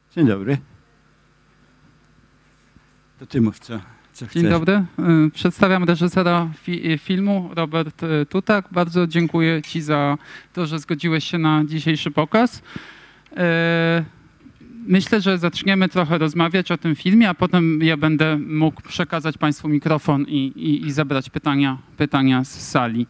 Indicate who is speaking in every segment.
Speaker 1: Dzień dobry. To ty mów, co chcesz.
Speaker 2: Dzień dobry. Przedstawiam reżysera filmu, Robert Tutak. Bardzo dziękuję ci za to, że zgodziłeś się na dzisiejszy pokaz. Myślę, że zaczniemy trochę rozmawiać o tym filmie, a potem ja będę mógł przekazać państwu mikrofon i zabrać pytania z sali.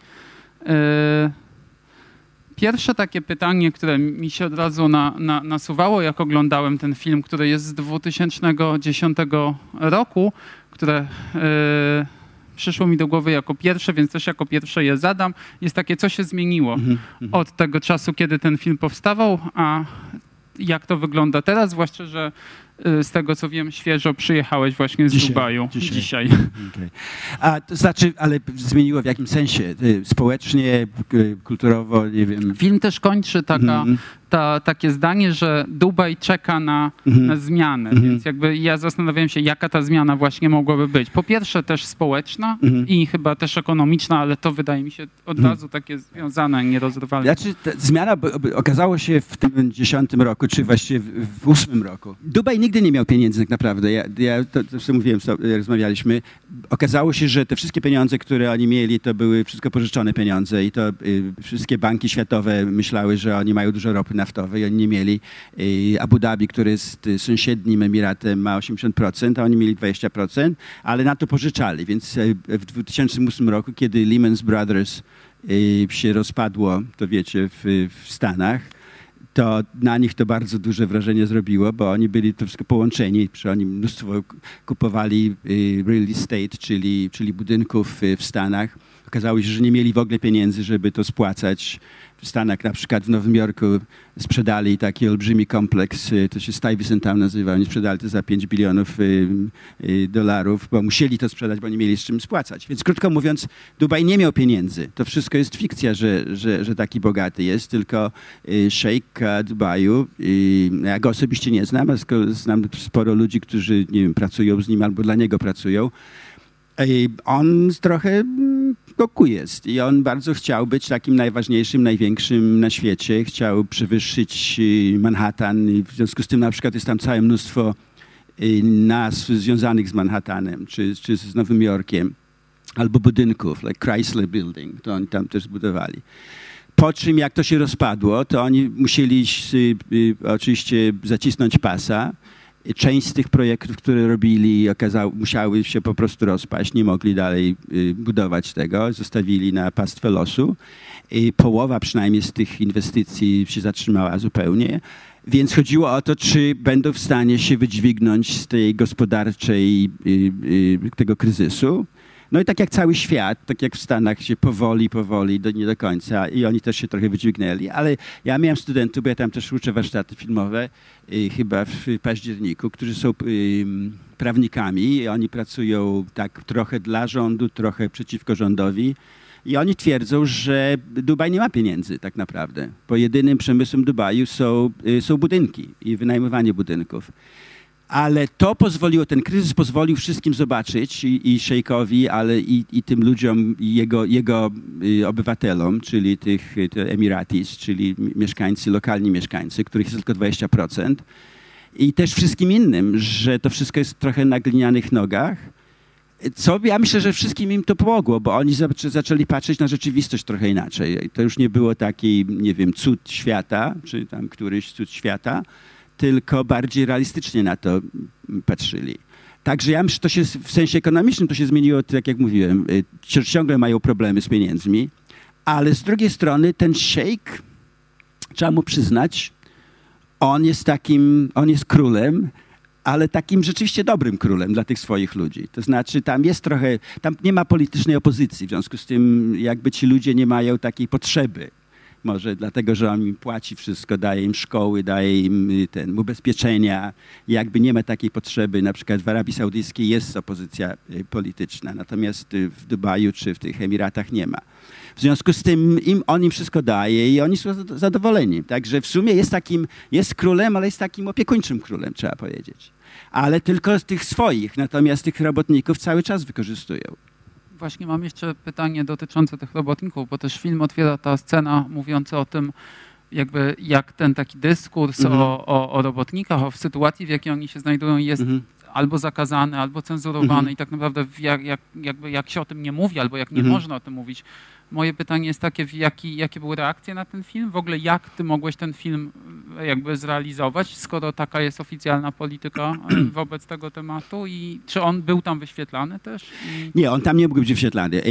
Speaker 2: Pierwsze takie pytanie, które mi się od razu nasuwało, jak oglądałem ten film, który jest z 2010 roku, które przyszło mi do głowy jako pierwsze, więc też jako pierwsze je zadam, jest takie, co się zmieniło od tego czasu, kiedy ten film powstawał, a jak to wygląda teraz, zwłaszcza, że z tego, co wiem, świeżo przyjechałeś właśnie z Dubaju dzisiaj.
Speaker 1: Okay. A to znaczy, ale zmieniło w jakim sensie? Społecznie, kulturowo, nie wiem.
Speaker 2: Film też kończy takie zdanie, że Dubaj czeka na zmianę, więc jakby ja zastanawiałem się, jaka ta zmiana właśnie mogłaby być. Po pierwsze też społeczna i chyba też ekonomiczna, ale to wydaje mi się od razu takie związane, nierozerwalne.
Speaker 1: Znaczy, ta zmiana okazało się w tym 10 roku, czy właściwie w 8 roku. Dubaj nigdy nie miał pieniędzy tak naprawdę. Ja to mówiłem, rozmawialiśmy. Okazało się, że te wszystkie pieniądze, które oni mieli, to były wszystko pożyczone pieniądze i to wszystkie banki światowe myślały, że oni mają dużo ropy naftowej, oni nie mieli. Abu Dhabi, który jest sąsiednim Emiratem, ma 80%, a oni mieli 20%, ale na to pożyczali. Więc w 2008 roku, kiedy Lehman Brothers się rozpadło, to wiecie, w Stanach, to na nich to bardzo duże wrażenie zrobiło, bo oni byli to wszystko połączeni, oni mnóstwo kupowali real estate, czyli budynków w Stanach. Okazało się, że nie mieli w ogóle pieniędzy, żeby to spłacać. W Stanach, na przykład w Nowym Jorku, sprzedali taki olbrzymi kompleks, to się Stuyvesant Town nazywa, oni sprzedali to za 5 bilionów dolarów, bo musieli to sprzedać, bo nie mieli z czym spłacać. Więc krótko mówiąc, Dubaj nie miał pieniędzy. To wszystko jest fikcja, że taki bogaty jest, tylko szejk Dubaju, ja go osobiście nie znam, ale znam sporo ludzi, którzy, nie wiem, pracują z nim albo dla niego pracują. On trochę koku jest i on bardzo chciał być takim najważniejszym, największym na świecie. Chciał przewyższyć Manhattan i w związku z tym na przykład jest tam całe mnóstwo nazw związanych z Manhattanem czy z Nowym Jorkiem albo budynków, like Chrysler Building, to oni tam też zbudowali. Po czym jak to się rozpadło, to oni musieli oczywiście zacisnąć pasa. Część z tych projektów, które robili, musiały się po prostu rozpaść, nie mogli dalej budować tego, zostawili na pastwę losu. Połowa przynajmniej z tych inwestycji się zatrzymała zupełnie. Więc chodziło o to, czy będą w stanie się wydźwignąć z tej gospodarczej, tego kryzysu. No i tak jak cały świat, tak jak w Stanach się powoli, nie do końca i oni też się trochę wydźwignęli, ale ja miałem studentów, bo ja tam też uczę warsztaty filmowe, chyba w październiku, którzy są prawnikami i oni pracują tak trochę dla rządu, trochę przeciwko rządowi i oni twierdzą, że Dubaj nie ma pieniędzy tak naprawdę, bo jedynym przemysłem Dubaju są budynki i wynajmowanie budynków. Ale to pozwoliło, ten kryzys pozwolił wszystkim zobaczyć i szejkowi, ale i tym ludziom, jego obywatelom, czyli tych Emiratis, czyli lokalni mieszkańcy, których jest tylko 20%. I też wszystkim innym, że to wszystko jest trochę na glinianych nogach. Co ja myślę, że wszystkim im to pomogło, bo oni zaczęli patrzeć na rzeczywistość trochę inaczej. To już nie było taki, nie wiem, cud świata, czy tam któryś cud świata, tylko bardziej realistycznie na to patrzyli. Także ja myślę, że to się w sensie ekonomicznym to się zmieniło, tak jak mówiłem, ciągle mają problemy z pieniędzmi, ale z drugiej strony ten szejk, trzeba mu przyznać, on jest królem, ale takim rzeczywiście dobrym królem dla tych swoich ludzi. To znaczy tam nie ma politycznej opozycji, w związku z tym jakby ci ludzie nie mają takiej potrzeby. Może dlatego, że on im płaci wszystko, daje im szkoły, daje im ubezpieczenia. Jakby nie ma takiej potrzeby, na przykład w Arabii Saudyjskiej jest opozycja polityczna, natomiast w Dubaju czy w tych Emiratach nie ma. W związku z tym on im wszystko daje i oni są zadowoleni. Także w sumie jest królem, ale jest takim opiekuńczym królem, trzeba powiedzieć. Ale tylko z tych swoich, natomiast tych robotników cały czas wykorzystują.
Speaker 2: Właśnie mam jeszcze pytanie dotyczące tych robotników, bo też film otwiera ta scena mówiąca o tym, jakby jak ten taki dyskurs o robotnikach, w sytuacji, w jakiej oni się znajdują, jest albo zakazany, albo cenzurowany i tak naprawdę jak się o tym nie mówi, albo jak nie można o tym mówić. Moje pytanie jest takie, jakie były reakcje na ten film? W ogóle jak ty mogłeś ten film jakby zrealizować, skoro taka jest oficjalna polityka wobec tego tematu i czy on był tam wyświetlany też?
Speaker 1: Nie, on tam nie mógł być wyświetlany.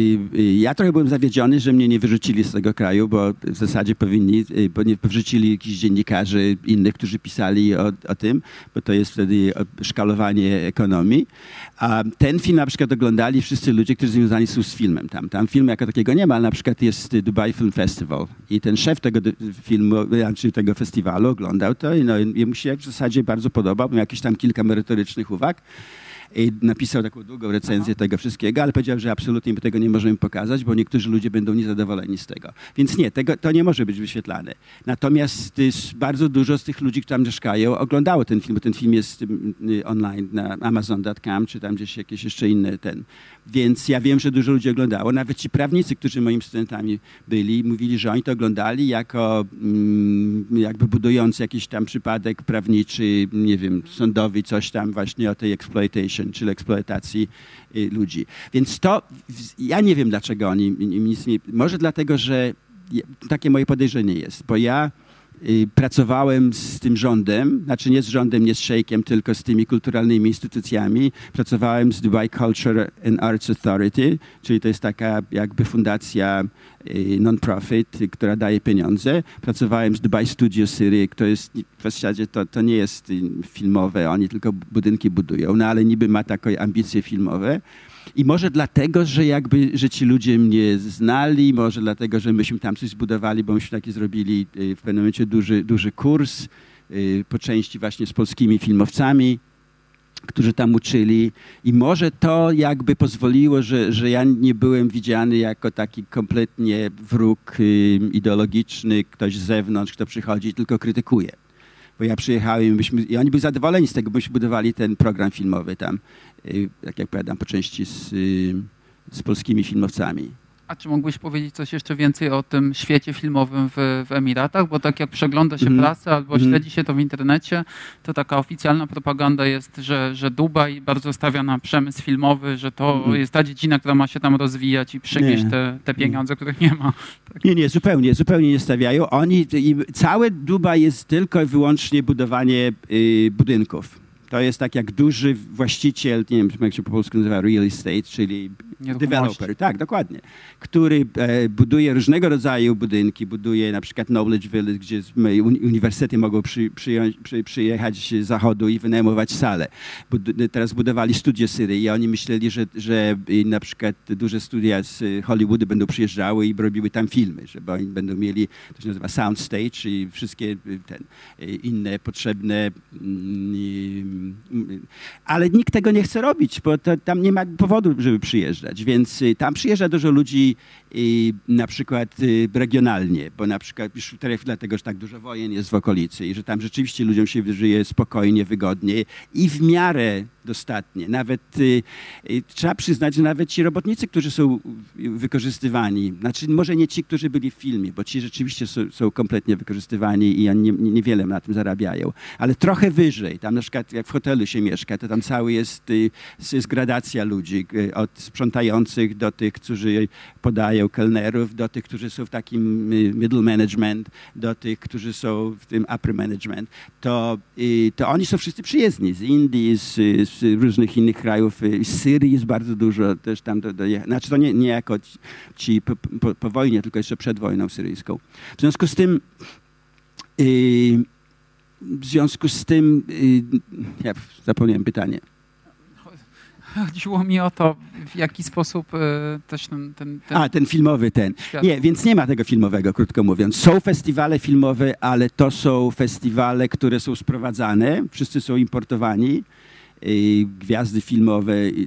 Speaker 1: Ja trochę byłem zawiedziony, że mnie nie wyrzucili z tego kraju, bo w zasadzie powinni, bo nie wyrzucili jakichś dziennikarzy innych, którzy pisali o tym, bo to jest wtedy szkalowanie ekonomii. A ten film na przykład oglądali wszyscy ludzie, którzy związani są z filmem tam. Tam filmu jako takiego nie ma, ale na przykład jest Dubai Film Festival i ten szef tego filmu, czy tego festiwalu oglądał to i jemu się w zasadzie bardzo podobał, miał jakieś tam kilka merytorycznych uwag. I napisał taką długą recenzję tego wszystkiego, ale powiedział, że absolutnie tego nie możemy pokazać, bo niektórzy ludzie będą niezadowoleni z tego. Więc nie, to nie może być wyświetlane. Natomiast bardzo dużo z tych ludzi, którzy tam mieszkają, oglądało ten film, bo ten film jest online na amazon.com, czy tam gdzieś jakieś jeszcze inne Więc ja wiem, że dużo ludzi oglądało. Nawet ci prawnicy, którzy moimi studentami byli, mówili, że oni to oglądali jako jakby budując jakiś tam przypadek prawniczy, nie wiem, sądowy, coś tam właśnie o tej exploitation, czyli eksploatacji ludzi. Więc to, ja nie wiem, dlaczego oni nic nie... Może dlatego, że takie moje podejrzenie jest, bo ja pracowałem z tym rządem, znaczy nie z rządem, nie z szejkiem, tylko z tymi kulturalnymi instytucjami. Pracowałem z Dubai Culture and Arts Authority, czyli to jest taka jakby fundacja non-profit, która daje pieniądze. Pracowałem z Dubai Studio Syrii, to jest w zasadzie to nie jest filmowe, oni tylko budynki budują, no ale niby ma takie ambicje filmowe. I może dlatego, że ci ludzie mnie znali, może dlatego, że myśmy tam coś zbudowali, bo myśmy taki zrobili w pewnym momencie duży kurs, po części właśnie z polskimi filmowcami, którzy tam uczyli. I może to jakby pozwoliło, że ja nie byłem widziany jako taki kompletnie wróg ideologiczny, ktoś z zewnątrz, kto przychodzi i tylko krytykuje. Bo ja przyjechałem i oni byli zadowoleni z tego, bośmy budowali ten program filmowy tam, tak jak powiadam, po części z polskimi filmowcami.
Speaker 2: A czy mógłbyś powiedzieć coś jeszcze więcej o tym świecie filmowym w Emiratach? Bo tak jak przegląda się prasę albo śledzi się to w internecie, to taka oficjalna propaganda jest, że Dubaj bardzo stawia na przemysł filmowy, że to jest ta dziedzina, która ma się tam rozwijać i przynieść te pieniądze, których nie ma. Tak.
Speaker 1: Nie, zupełnie nie stawiają. Cały Dubaj jest tylko i wyłącznie budowanie budynków. To jest tak jak duży właściciel, nie wiem jak się po polsku nazywa, real estate, czyli developer, tak, dokładnie, który buduje różnego rodzaju budynki, buduje na przykład Knowledge Village, gdzie uniwersytety mogą przyjechać z zachodu i wynajmować salę. Teraz budowali studio Syrii i oni myśleli, że na przykład duże studia z Hollywoodu będą przyjeżdżały i robiły tam filmy, bo oni będą mieli, to się nazywa soundstage i wszystkie inne potrzebne ale nikt tego nie chce robić, bo tam nie ma powodu, żeby przyjeżdżać, więc tam przyjeżdża dużo ludzi na przykład regionalnie, bo na przykład dlatego, że tak dużo wojen jest w okolicy i że tam rzeczywiście ludziom się żyje spokojnie, wygodnie i w miarę dostatnie. Nawet trzeba przyznać, że nawet ci robotnicy, którzy są wykorzystywani, znaczy może nie ci, którzy byli w filmie, bo ci rzeczywiście są kompletnie wykorzystywani i oni niewiele na tym zarabiają, ale trochę wyżej, tam na przykład jak w hotelu się mieszka, to tam cały jest gradacja ludzi, od sprzątających do tych, którzy podają kelnerów, do tych, którzy są w takim middle management, do tych, którzy są w tym upper management, to oni są wszyscy przyjezdni z Indii, z różnych innych krajów. Z Syrii jest bardzo dużo też tam znaczy to nie jako ci po wojnie, tylko jeszcze przed wojną syryjską. W związku z tym ja zapomniałem pytanie.
Speaker 2: Chodziło mi o to, w jaki sposób też
Speaker 1: ten filmowy świat. Nie, więc nie ma tego filmowego, krótko mówiąc. Są festiwale filmowe, ale to są festiwale, które są sprowadzane. Wszyscy są importowani. Gwiazdy filmowe i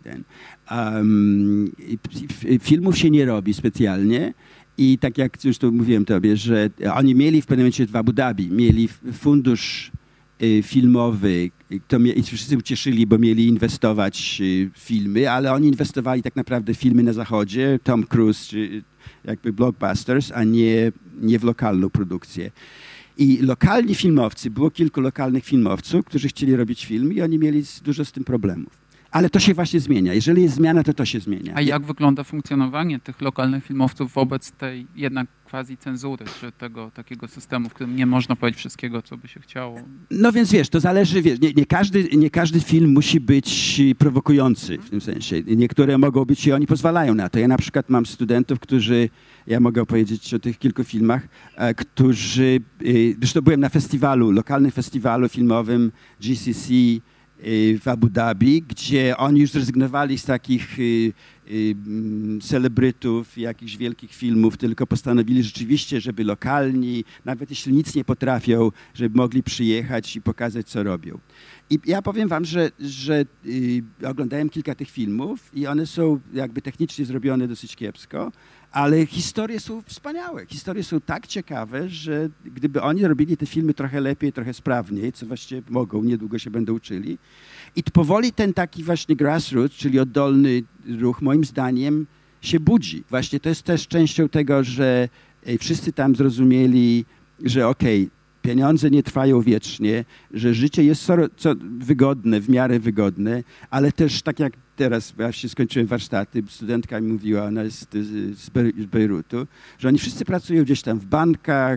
Speaker 1: filmów się nie robi specjalnie i tak jak już tu mówiłem tobie, że oni mieli w pewnym momencie w Abu Dhabi, mieli fundusz filmowy i wszyscy ucieszyli, bo mieli inwestować w filmy, ale oni inwestowali tak naprawdę w filmy na zachodzie, Tom Cruise jakby blockbusters, a nie w lokalną produkcję. I lokalni filmowcy, było kilku lokalnych filmowców, którzy chcieli robić film i oni mieli dużo z tym problemów. Ale to się właśnie zmienia. Jeżeli jest zmiana, to się zmienia.
Speaker 2: A jak wygląda funkcjonowanie tych lokalnych filmowców wobec tej jednak quasi cenzury, czy tego takiego systemu, w którym nie można powiedzieć wszystkiego, co by się chciało?
Speaker 1: No więc wiesz, to zależy, wiesz, nie każdy film musi być prowokujący w tym sensie. Niektóre mogą być i oni pozwalają na to. Ja na przykład mam studentów, ja mogę opowiedzieć o tych kilku filmach, zresztą byłem na festiwalu, lokalnym festiwalu filmowym GCC w Abu Dhabi, gdzie oni już zrezygnowali z takich celebrytów, jakichś wielkich filmów, tylko postanowili rzeczywiście, żeby lokalni, nawet jeśli nic nie potrafią, żeby mogli przyjechać i pokazać, co robią. I ja powiem wam, że oglądałem kilka tych filmów i one są jakby technicznie zrobione dosyć kiepsko, ale historie są wspaniałe. Historie są tak ciekawe, że gdyby oni robili te filmy trochę lepiej, trochę sprawniej, co właściwie mogą, niedługo się będą uczyli. I powoli ten taki właśnie grassroots, czyli oddolny ruch, moim zdaniem się budzi. Właśnie to jest też częścią tego, że wszyscy tam zrozumieli, że pieniądze nie trwają wiecznie, że życie jest wygodne, w miarę wygodne, ale też tak jak teraz, właśnie skończyłem warsztaty, studentka mi mówiła, ona jest z Bejrutu, że oni wszyscy pracują gdzieś tam w bankach,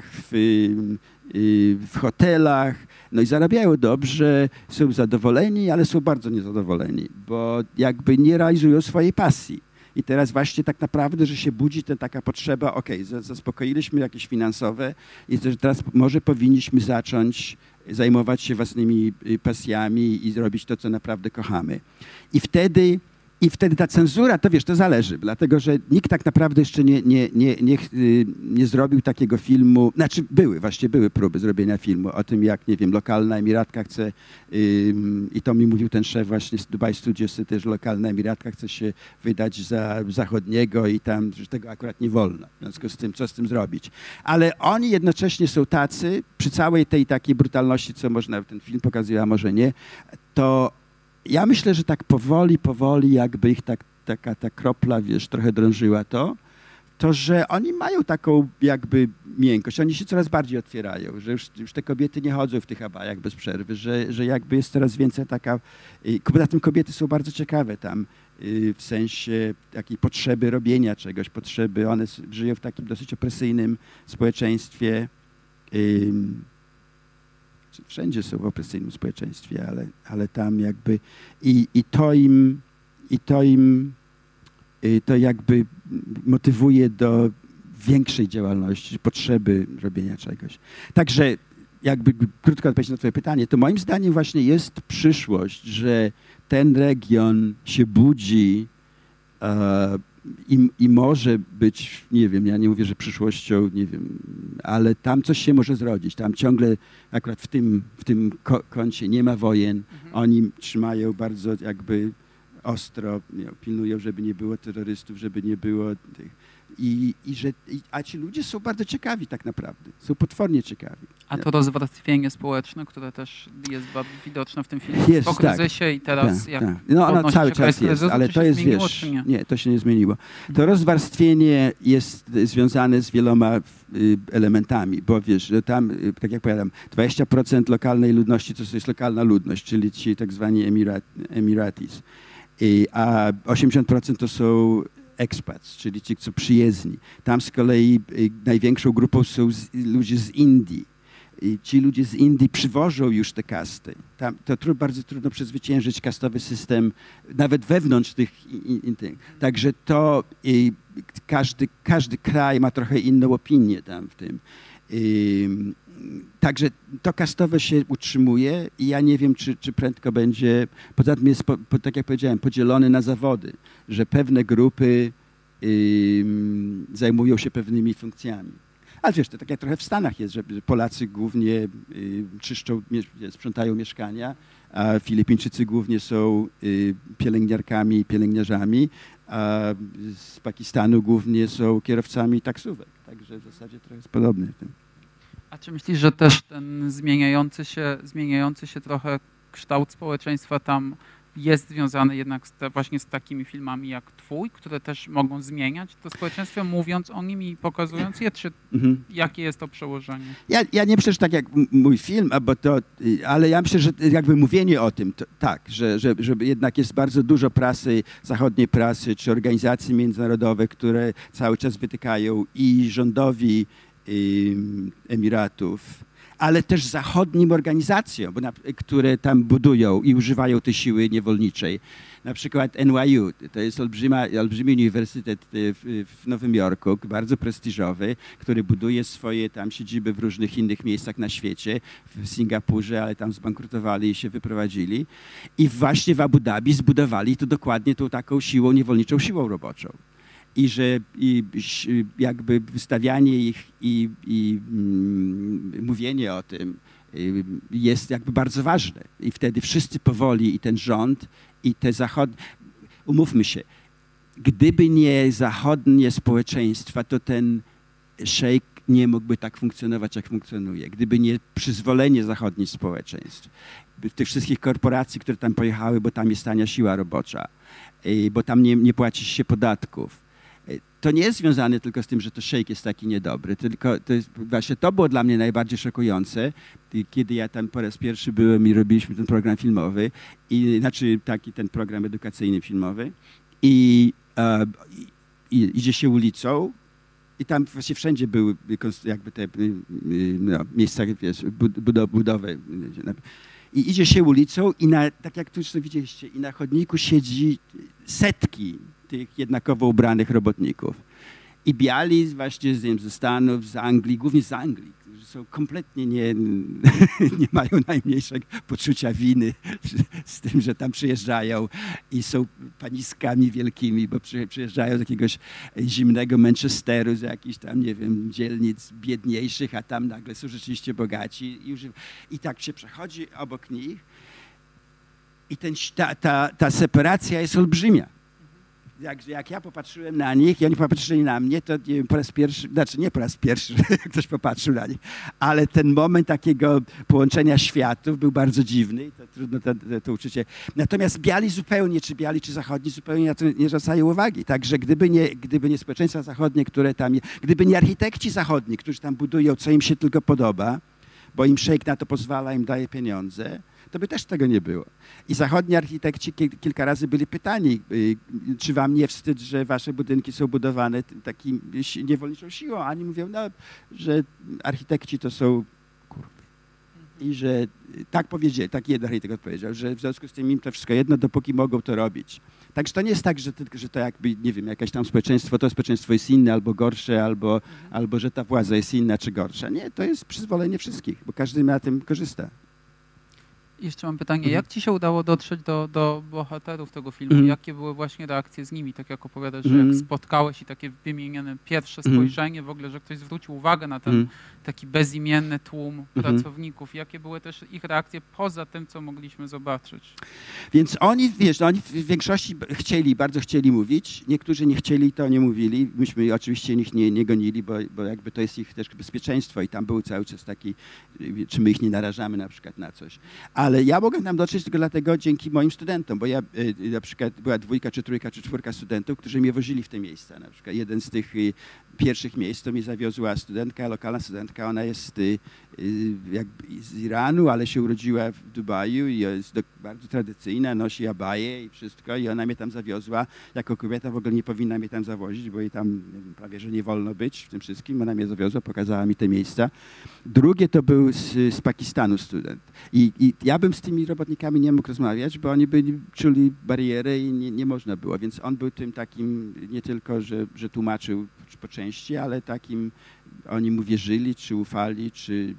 Speaker 1: w hotelach, no i zarabiają dobrze, są zadowoleni, ale są bardzo niezadowoleni, bo jakby nie realizują swojej pasji. I teraz właśnie tak naprawdę, że się budzi taka potrzeba, zaspokoiliśmy jakieś finansowe i teraz może powinniśmy zacząć zajmować się własnymi pasjami i zrobić to, co naprawdę kochamy. I wtedy ta cenzura, to wiesz, to zależy, dlatego że nikt tak naprawdę jeszcze nie zrobił takiego filmu, znaczy były próby zrobienia filmu o tym, jak, nie wiem, lokalna emiratka chce, i to mi mówił ten szef właśnie z Dubai Studios, też lokalna emiratka chce się wydać za zachodniego i tam, że tego akurat nie wolno, w związku z tym, co z tym zrobić. Ale oni jednocześnie są tacy, przy całej tej takiej brutalności, co można ten film pokazuje, a może nie, to ja myślę, że tak powoli jakby ich ta kropla, wiesz, trochę drążyła to, że oni mają taką jakby miękkość, oni się coraz bardziej otwierają, że już te kobiety nie chodzą w tych abajach bez przerwy, że jakby jest coraz więcej taka... Poza tym kobiety są bardzo ciekawe tam w sensie takiej potrzeby robienia czegoś, one żyją w takim dosyć opresyjnym społeczeństwie. Wszędzie są w opresyjnym społeczeństwie, ale tam jakby to jakby motywuje do większej działalności, potrzeby robienia czegoś. Także jakby krótko odpowiedzieć na twoje pytanie, to moim zdaniem właśnie jest przyszłość, że ten region się budzi i może być, nie wiem, ja nie mówię, że przyszłością, nie wiem, ale tam coś się może zrodzić. Tam ciągle, akurat w tym kącie nie ma wojen. Oni trzymają bardzo jakby ostro, pilnują, żeby nie było terrorystów, żeby nie było tych... A ci ludzie są bardzo ciekawi tak naprawdę. Są potwornie ciekawi.
Speaker 2: A to rozwarstwienie społeczne, które też jest bardzo widoczne w tym filmie.
Speaker 1: Jest,
Speaker 2: po kryzysie i teraz jak
Speaker 1: no ono cały czas jest, ale to jest, wiesz, nie, to się nie zmieniło. To rozwarstwienie jest związane z wieloma elementami, bo wiesz, że tam, tak jak powiadam, 20% lokalnej ludności to jest lokalna ludność, czyli ci tak zwani Emiratis, a 80% to są expats, czyli ci, co przyjezdni. Tam z kolei największą grupą są ludzie z Indii. I ci ludzie z Indii przywożą już te kasty. Tam to bardzo trudno przezwyciężyć kastowy system, nawet wewnątrz tych. Także to każdy kraj ma trochę inną opinię tam w tym. Także to kastowe się utrzymuje i ja nie wiem, czy prędko będzie, poza tym jest, tak jak powiedziałem, podzielony na zawody, że pewne grupy zajmują się pewnymi funkcjami. Ale wiesz, to tak jak trochę w Stanach jest, że Polacy głównie sprzątają mieszkania, a Filipińczycy głównie są pielęgniarkami i pielęgniarzami, a z Pakistanu głównie są kierowcami taksówek. Także w zasadzie trochę jest podobny w tym.
Speaker 2: A czy myślisz, że też ten zmieniający się trochę kształt społeczeństwa tam jest związany jednak właśnie z takimi filmami jak twój, które też mogą zmieniać to społeczeństwo, mówiąc o nim i pokazując je, czy jakie jest to przełożenie?
Speaker 1: Ja nie myślę, że tak jak mój film, ale ja myślę, że jakby mówienie o tym, tak, że jednak jest bardzo dużo prasy, zachodniej prasy, czy organizacji międzynarodowych, które cały czas wytykają i rządowi Emiratów, ale też zachodnim organizacjom, które tam budują i używają tej siły niewolniczej. Na przykład NYU, to jest olbrzymi uniwersytet w Nowym Jorku, bardzo prestiżowy, który buduje swoje tam siedziby w różnych innych miejscach na świecie, w Singapurze, ale tam zbankrutowali i się wyprowadzili. I właśnie w Abu Dhabi zbudowali to dokładnie tą taką siłą niewolniczą, siłą roboczą. I że jakby wystawianie ich i mówienie o tym jest jakby bardzo ważne. I wtedy wszyscy powoli, i ten rząd, i te zachodnie... Umówmy się, gdyby nie zachodnie społeczeństwa, to ten szejk nie mógłby tak funkcjonować, jak funkcjonuje. Gdyby nie przyzwolenie zachodnich społeczeństw, tych wszystkich korporacji, które tam pojechały, bo tam jest tania siła robocza, bo tam nie płaci się podatków. To nie jest związane tylko z tym, że to szejk jest taki niedobry, tylko właśnie to było dla mnie najbardziej szokujące, kiedy ja tam po raz pierwszy byłem i robiliśmy ten program filmowy, znaczy taki ten program edukacyjny filmowy i idzie się ulicą i tam właśnie wszędzie były jakby te miejsca, wiesz, budowy. I idzie się ulicą i tak jak tu już widzieliście, i na chodniku siedzi setki tych jednakowo ubranych robotników. I biali właśnie ze Stanów, z Anglii, głównie z Anglii, którzy są kompletnie nie mają najmniejszego poczucia winy z tym, że tam przyjeżdżają i są paniskami wielkimi, bo przyjeżdżają z jakiegoś zimnego Manchesteru, z jakichś tam, nie wiem, dzielnic biedniejszych, a tam nagle są rzeczywiście bogaci. I tak się przechodzi obok nich i ta separacja jest olbrzymia. Jak ja popatrzyłem na nich i oni popatrzyli na mnie, to nie wiem, po raz pierwszy, znaczy nie po raz pierwszy, że ktoś popatrzył na nich, ale ten moment takiego połączenia światów był bardzo dziwny i to trudno to uczucie. Natomiast biali zupełnie, czy biali, czy zachodni, zupełnie na to nie zwracają uwagi. Także gdyby nie społeczeństwa zachodnie, które tam, gdyby nie architekci zachodni, którzy tam budują, co im się tylko podoba, bo im szejk na to pozwala, im daje pieniądze, to by też tego nie było. I zachodni architekci kilka razy byli pytani, czy wam nie wstyd, że wasze budynki są budowane takim niewolniczą siłą. A oni mówią, że architekci to są kurwy. I że tak powiedzieli, tak jeden architekt odpowiedział, że w związku z tym im to wszystko jedno, dopóki mogą to robić. Także to nie jest tak, że to jakby, nie wiem, jakieś tam społeczeństwo, to społeczeństwo jest inne albo gorsze, albo że ta władza jest inna czy gorsza. Nie, to jest przyzwolenie wszystkich, bo każdy na tym korzysta.
Speaker 2: Jeszcze mam pytanie, jak ci się udało dotrzeć do bohaterów tego filmu? Jakie były właśnie reakcje z nimi? Tak jak opowiadasz, że jak spotkałeś i takie wymienione pierwsze spojrzenie w ogóle, że ktoś zwrócił uwagę na ten taki bezimienny tłum pracowników. Jakie były też ich reakcje poza tym, co mogliśmy zobaczyć?
Speaker 1: Więc oni w większości bardzo chcieli mówić. Niektórzy nie chcieli, to nie mówili. Myśmy oczywiście ich nie gonili, bo jakby to jest ich też bezpieczeństwo i tam był cały czas taki, czy my ich nie narażamy na przykład na coś. Ale ja mogłem tam dotrzeć tylko dlatego dzięki moim studentom, bo ja na przykład była 2, czy 3, czy 4 studentów, którzy mnie wozili w te miejsca. Na przykład jeden z tych pierwszych miejsc to mnie zawiozła studentka, lokalna studentka, ona jest jakby z Iranu, ale się urodziła w Dubaju i jest bardzo tradycyjna, nosi abaję i wszystko i ona mnie tam zawiozła. Jako kobieta w ogóle nie powinna mnie tam zawozić, bo jej tam nie wiem, prawie, że nie wolno być w tym wszystkim. Ona mnie zawiozła, pokazała mi te miejsca. Drugie to był z Pakistanu student. I ja bym z tymi robotnikami nie mógł rozmawiać, bo oni czuli barierę i nie można było. Więc on był tym takim nie tylko, że tłumaczył po części, ale takim oni mu wierzyli, czy ufali, czy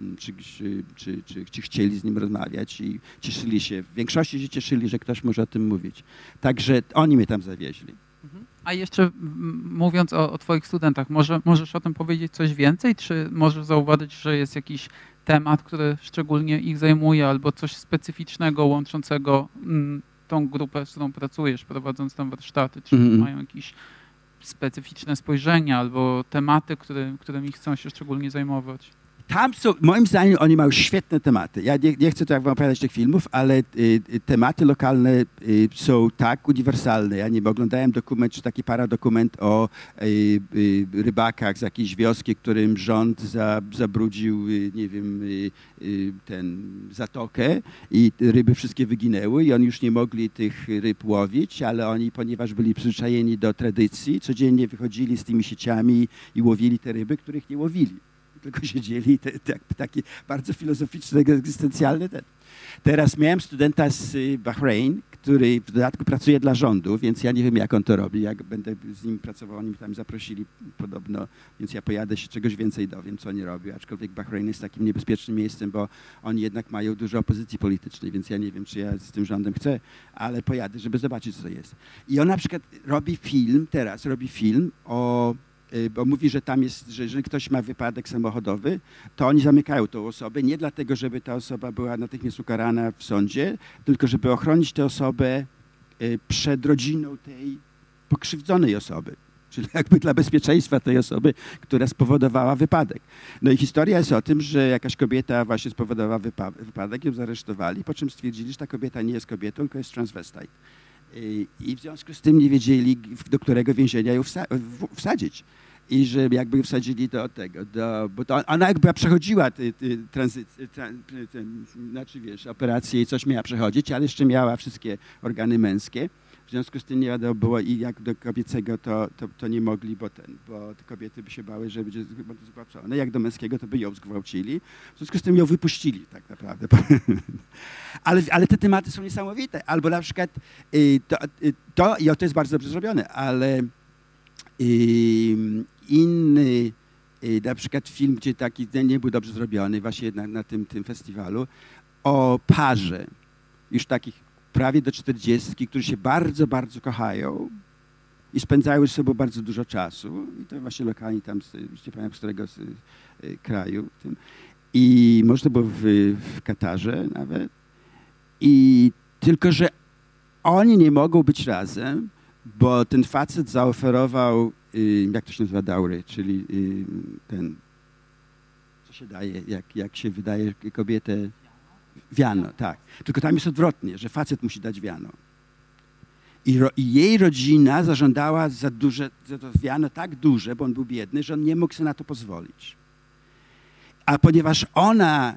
Speaker 1: chcieli z nim rozmawiać i cieszyli się. W większości się cieszyli, że ktoś może o tym mówić. Także oni mnie tam zawieźli.
Speaker 2: A jeszcze mówiąc o twoich studentach, możesz o tym powiedzieć coś więcej? Czy możesz zauważyć, że jest jakiś temat, który szczególnie ich zajmuje, albo coś specyficznego łączącego tą grupę, z którą pracujesz, prowadząc tam warsztaty? Czy mają jakieś specyficzne spojrzenia albo tematy, którymi chcą się szczególnie zajmować?
Speaker 1: Tam są, moim zdaniem, oni mają świetne tematy. Ja nie chcę tu wam opowiadać tych filmów, ale tematy lokalne są tak uniwersalne. Ja nie wiem, oglądałem dokument, czy taki paradokument o rybakach z jakiejś wioski, którym rząd zabrudził, nie wiem, ten zatokę i ryby wszystkie wyginęły i oni już nie mogli tych ryb łowić, ale oni, ponieważ byli przyzwyczajeni do tradycji, codziennie wychodzili z tymi sieciami i łowili te ryby, których nie łowili. Tylko siedzieli, taki bardzo filozoficzny, egzystencjalny. Teraz miałem studenta z Bahrein, który w dodatku pracuje dla rządu, więc ja nie wiem, jak on to robi. Jak będę z nim pracował, oni mnie tam zaprosili podobno, więc ja pojadę się czegoś więcej dowiem, co oni robią. Aczkolwiek Bahrein jest takim niebezpiecznym miejscem, bo oni jednak mają dużo opozycji politycznej, więc ja nie wiem, czy ja z tym rządem chcę, ale pojadę, żeby zobaczyć, co to jest. I on na przykład robi film o... bo mówi, że tam jest, że jeżeli ktoś ma wypadek samochodowy, to oni zamykają tą osobę nie dlatego, żeby ta osoba była natychmiast ukarana w sądzie, tylko żeby ochronić tę osobę przed rodziną tej pokrzywdzonej osoby. Czyli jakby dla bezpieczeństwa tej osoby, która spowodowała wypadek. No i historia jest o tym, że jakaś kobieta właśnie spowodowała wypadek, ją zaresztowali, po czym stwierdzili, że ta kobieta nie jest kobietą, tylko jest transvestite. I w związku z tym nie wiedzieli, do którego więzienia ją wsadzić. I że jakby wsadzili do tego, bo to ona jakby przechodziła znaczy wiesz, operację i coś miała przechodzić, ale jeszcze miała wszystkie organy męskie. W związku z tym nie wiadomo było i jak do kobiecego to nie mogli, bo te kobiety by się bały, że będzie zgwałcone. Jak do męskiego to by ją zgwałcili. W związku z tym ją wypuścili tak naprawdę. Ale te tematy są niesamowite. Albo na przykład to jest bardzo dobrze zrobione, ale inny na przykład film, gdzie taki nie był dobrze zrobiony właśnie na tym festiwalu, o parze już takich prawie do 40, którzy się bardzo, bardzo kochają i spędzają ze sobą bardzo dużo czasu. I to właśnie lokalni tam, nie pamiętam z którego kraju. I może to było w Katarze nawet. I tylko, że oni nie mogą być razem, bo ten facet zaoferował, jak to się nazywa, dowry, czyli ten, co się daje, jak się wydaje kobietę. Wiano, tak. Tylko tam jest odwrotnie, że facet musi dać wiano. I jej rodzina zażądała za to wiano tak duże, bo on był biedny, że on nie mógł sobie na to pozwolić. A ponieważ ona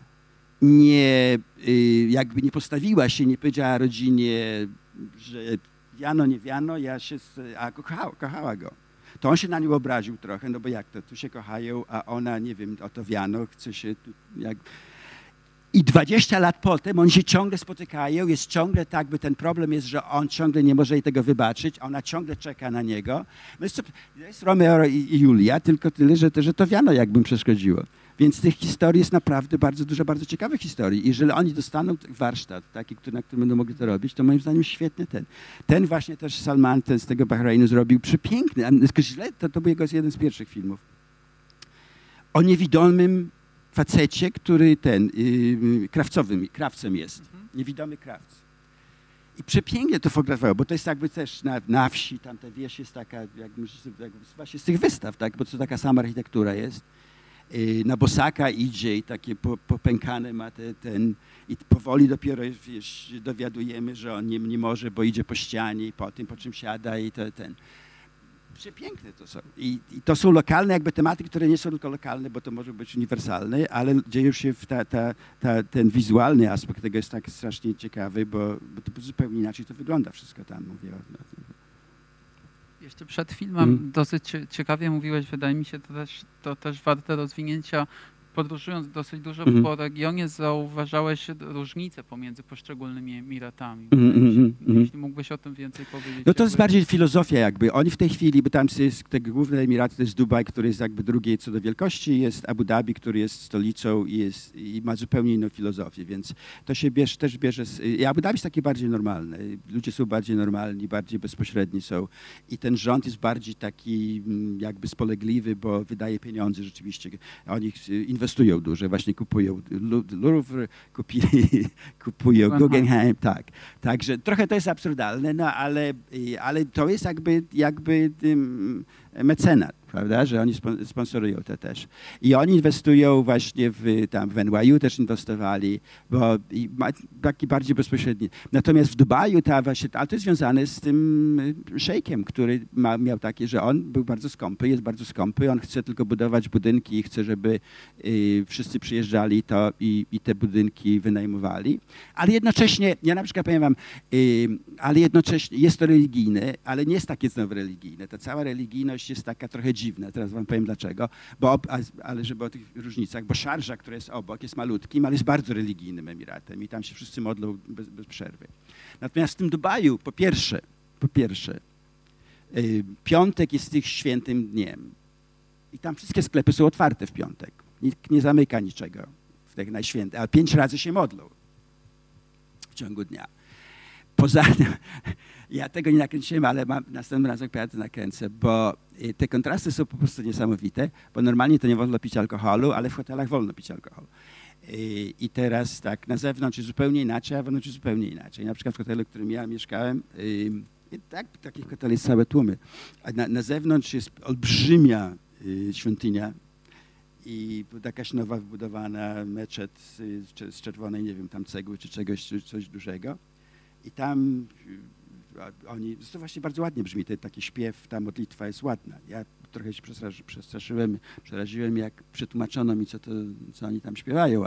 Speaker 1: jakby nie postawiła się, nie powiedziała rodzinie, że wiano, nie wiano, a kochała go. To on się na nią obraził trochę, no bo jak to, tu się kochają, a ona, nie wiem, o to wiano, chce się... I 20 lat potem oni się ciągle spotykają, jest ciągle tak, by ten problem jest, że on ciągle nie może jej tego wybaczyć, a ona ciągle czeka na niego. No jest Romeo i Julia, tylko tyle, że to wiano jakby przeszkodziło. Więc tych historii jest naprawdę bardzo dużo, bardzo ciekawych historii. I jeżeli oni dostaną warsztat, taki, na którym będą mogli to robić, to moim zdaniem świetny ten właśnie też Salman z tego Bahreinu zrobił przepiękny. To był jego jeden z pierwszych filmów. O niewidomym facecie, który krawcem jest. Niewidomy krawc. I przepięknie to fotografował, bo to jest jakby też na wsi, tam ta wieś jest taka, właśnie z tych wystaw, tak? Bo to taka sama architektura jest. Na bosaka idzie i takie popękane ma i powoli dopiero dowiadujemy, że on nie może, bo idzie po ścianie i po czym siada i Przepiękne to są. I to są lokalne jakby tematy, które nie są tylko lokalne, bo to może być uniwersalne, ale dzieje się ten wizualny aspekt tego jest tak strasznie ciekawy, bo to zupełnie inaczej to wygląda wszystko tam. Mówię
Speaker 2: Jeszcze przed filmem dosyć ciekawie mówiłeś, wydaje mi się, to też warte rozwinięcia. Podróżując dosyć dużo po regionie, zauważałeś różnice pomiędzy poszczególnymi emiratami. Jeśli mógłbyś o tym więcej powiedzieć.
Speaker 1: No to jest bardziej filozofia jakby. Oni w tej chwili, bo tam jest te główne emiraty, to jest Dubaj, który jest jakby drugi co do wielkości, jest Abu Dhabi, który jest stolicą i ma zupełnie inną filozofię, więc to się też bierze i Abu Dhabi jest takie bardziej normalne. Ludzie są bardziej normalni, bardziej bezpośredni są i ten rząd jest bardziej taki jakby spolegliwy, bo wydaje pieniądze rzeczywiście. Oni inwestują dużo, właśnie kupują Louvre, kupują Guggenheim, tak. Także trochę to jest absurdalne, no ale to jest jakby mecenat. prawda, że oni sponsorują to też. I oni inwestują właśnie w NYU też inwestowali, bo taki bardziej bezpośredni. Natomiast w Dubaju ale to jest związane z tym szejkiem, który miał takie, że on był bardzo skąpy, jest bardzo skąpy, on chce tylko budować budynki i chce, żeby wszyscy przyjeżdżali i te budynki wynajmowali. Ale jednocześnie, ja na przykład powiem wam, ale jednocześnie jest to religijne, ale nie jest takie znowu religijne. Ta cała religijność jest taka trochę dziwna. Teraz wam powiem dlaczego. Ale żeby o tych różnicach, bo Szarża, która jest obok, jest malutkim, ale jest bardzo religijnym emiratem i tam się wszyscy modlą bez przerwy. Natomiast w tym Dubaju, po pierwsze, piątek jest ich świętym dniem. I tam wszystkie sklepy są otwarte w piątek. Nikt nie zamyka niczego w tak najświętej, a 5 razy się modlą w ciągu dnia. Poza tym, ja tego nie nakręciłem, ale następnym razem to nakręcę, bo te kontrasty są po prostu niesamowite, bo normalnie to nie wolno pić alkoholu, ale w hotelach wolno pić alkohol. I teraz tak, na zewnątrz jest zupełnie inaczej, a wewnątrz jest zupełnie inaczej. Na przykład w hotelu, w którym ja mieszkałem, takich hoteli jest całe tłumy, a na zewnątrz jest olbrzymia świątynia i jakaś nowa wybudowana meczet z czerwonej, nie wiem, tam cegły czy czegoś, coś dużego. I tam to właśnie bardzo ładnie brzmi, taki śpiew, ta modlitwa jest ładna. Ja trochę się przeraziłem, jak przetłumaczono mi, co oni tam śpiewają,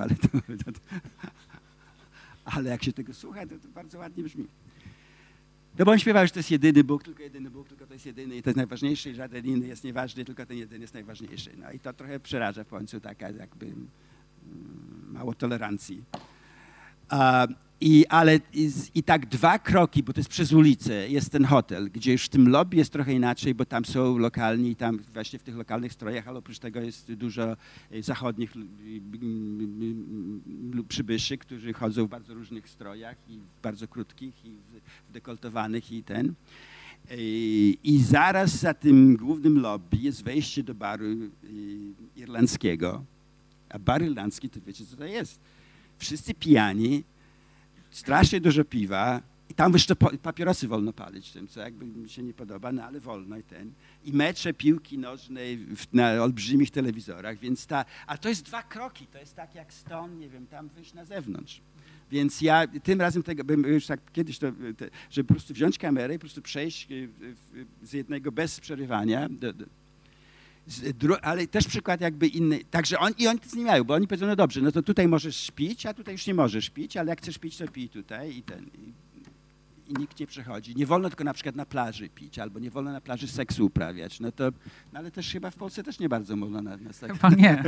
Speaker 1: ale jak się tego słucha, to bardzo ładnie brzmi. No bo on śpiewał, że to jest jedyny Bóg, tylko to jest jedyny i to jest najważniejszy i żaden inny jest nieważny, tylko ten jedyny jest najważniejszy. No i to trochę przeraża w końcu, taka jakby mało tolerancji. I tak 2 kroki, bo to jest przez ulicę, jest ten hotel, gdzie już w tym lobby jest trochę inaczej, bo tam są lokalni i tam właśnie w tych lokalnych strojach, ale oprócz tego jest dużo zachodnich przybyszy, którzy chodzą w bardzo różnych strojach i w bardzo krótkich i w dekoltowanych i ten. I zaraz za tym głównym lobby jest wejście do baru irlandzkiego. A bar irlandzki, to wiecie co to jest? Wszyscy pijani, strasznie dużo piwa i tam jeszcze papierosy wolno palić, tym, co jakby mi się nie podoba, no ale wolno i mecze piłki nożnej na olbrzymich telewizorach, więc ale to jest 2 kroki, to jest tak jak stąd, nie wiem, tam wyjść na zewnątrz. Więc ja tym razem bym już tak kiedyś, żeby po prostu wziąć kamerę i po prostu przejść z jednego bez przerywania ale też przykład jakby inny. Także oni nic nie mają, bo oni powiedzą, no dobrze, no to tutaj możesz pić, a tutaj już nie możesz pić, ale jak chcesz pić, to pij tutaj i nikt nie przechodzi. Nie wolno tylko na przykład na plaży pić, albo nie wolno na plaży seksu uprawiać. No ale też chyba w Polsce też nie bardzo wolno na seksu.
Speaker 2: Chyba nie.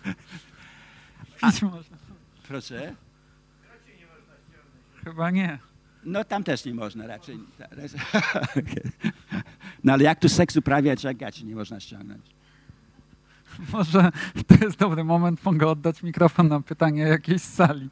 Speaker 2: Pić można.
Speaker 1: Proszę?
Speaker 2: Chyba nie.
Speaker 1: No tam też nie można raczej. No ale jak tu seks uprawiać, jak gaci nie można ściągnąć?
Speaker 2: Może to jest dobry moment, mogę oddać mikrofon na pytanie jakiejś sali.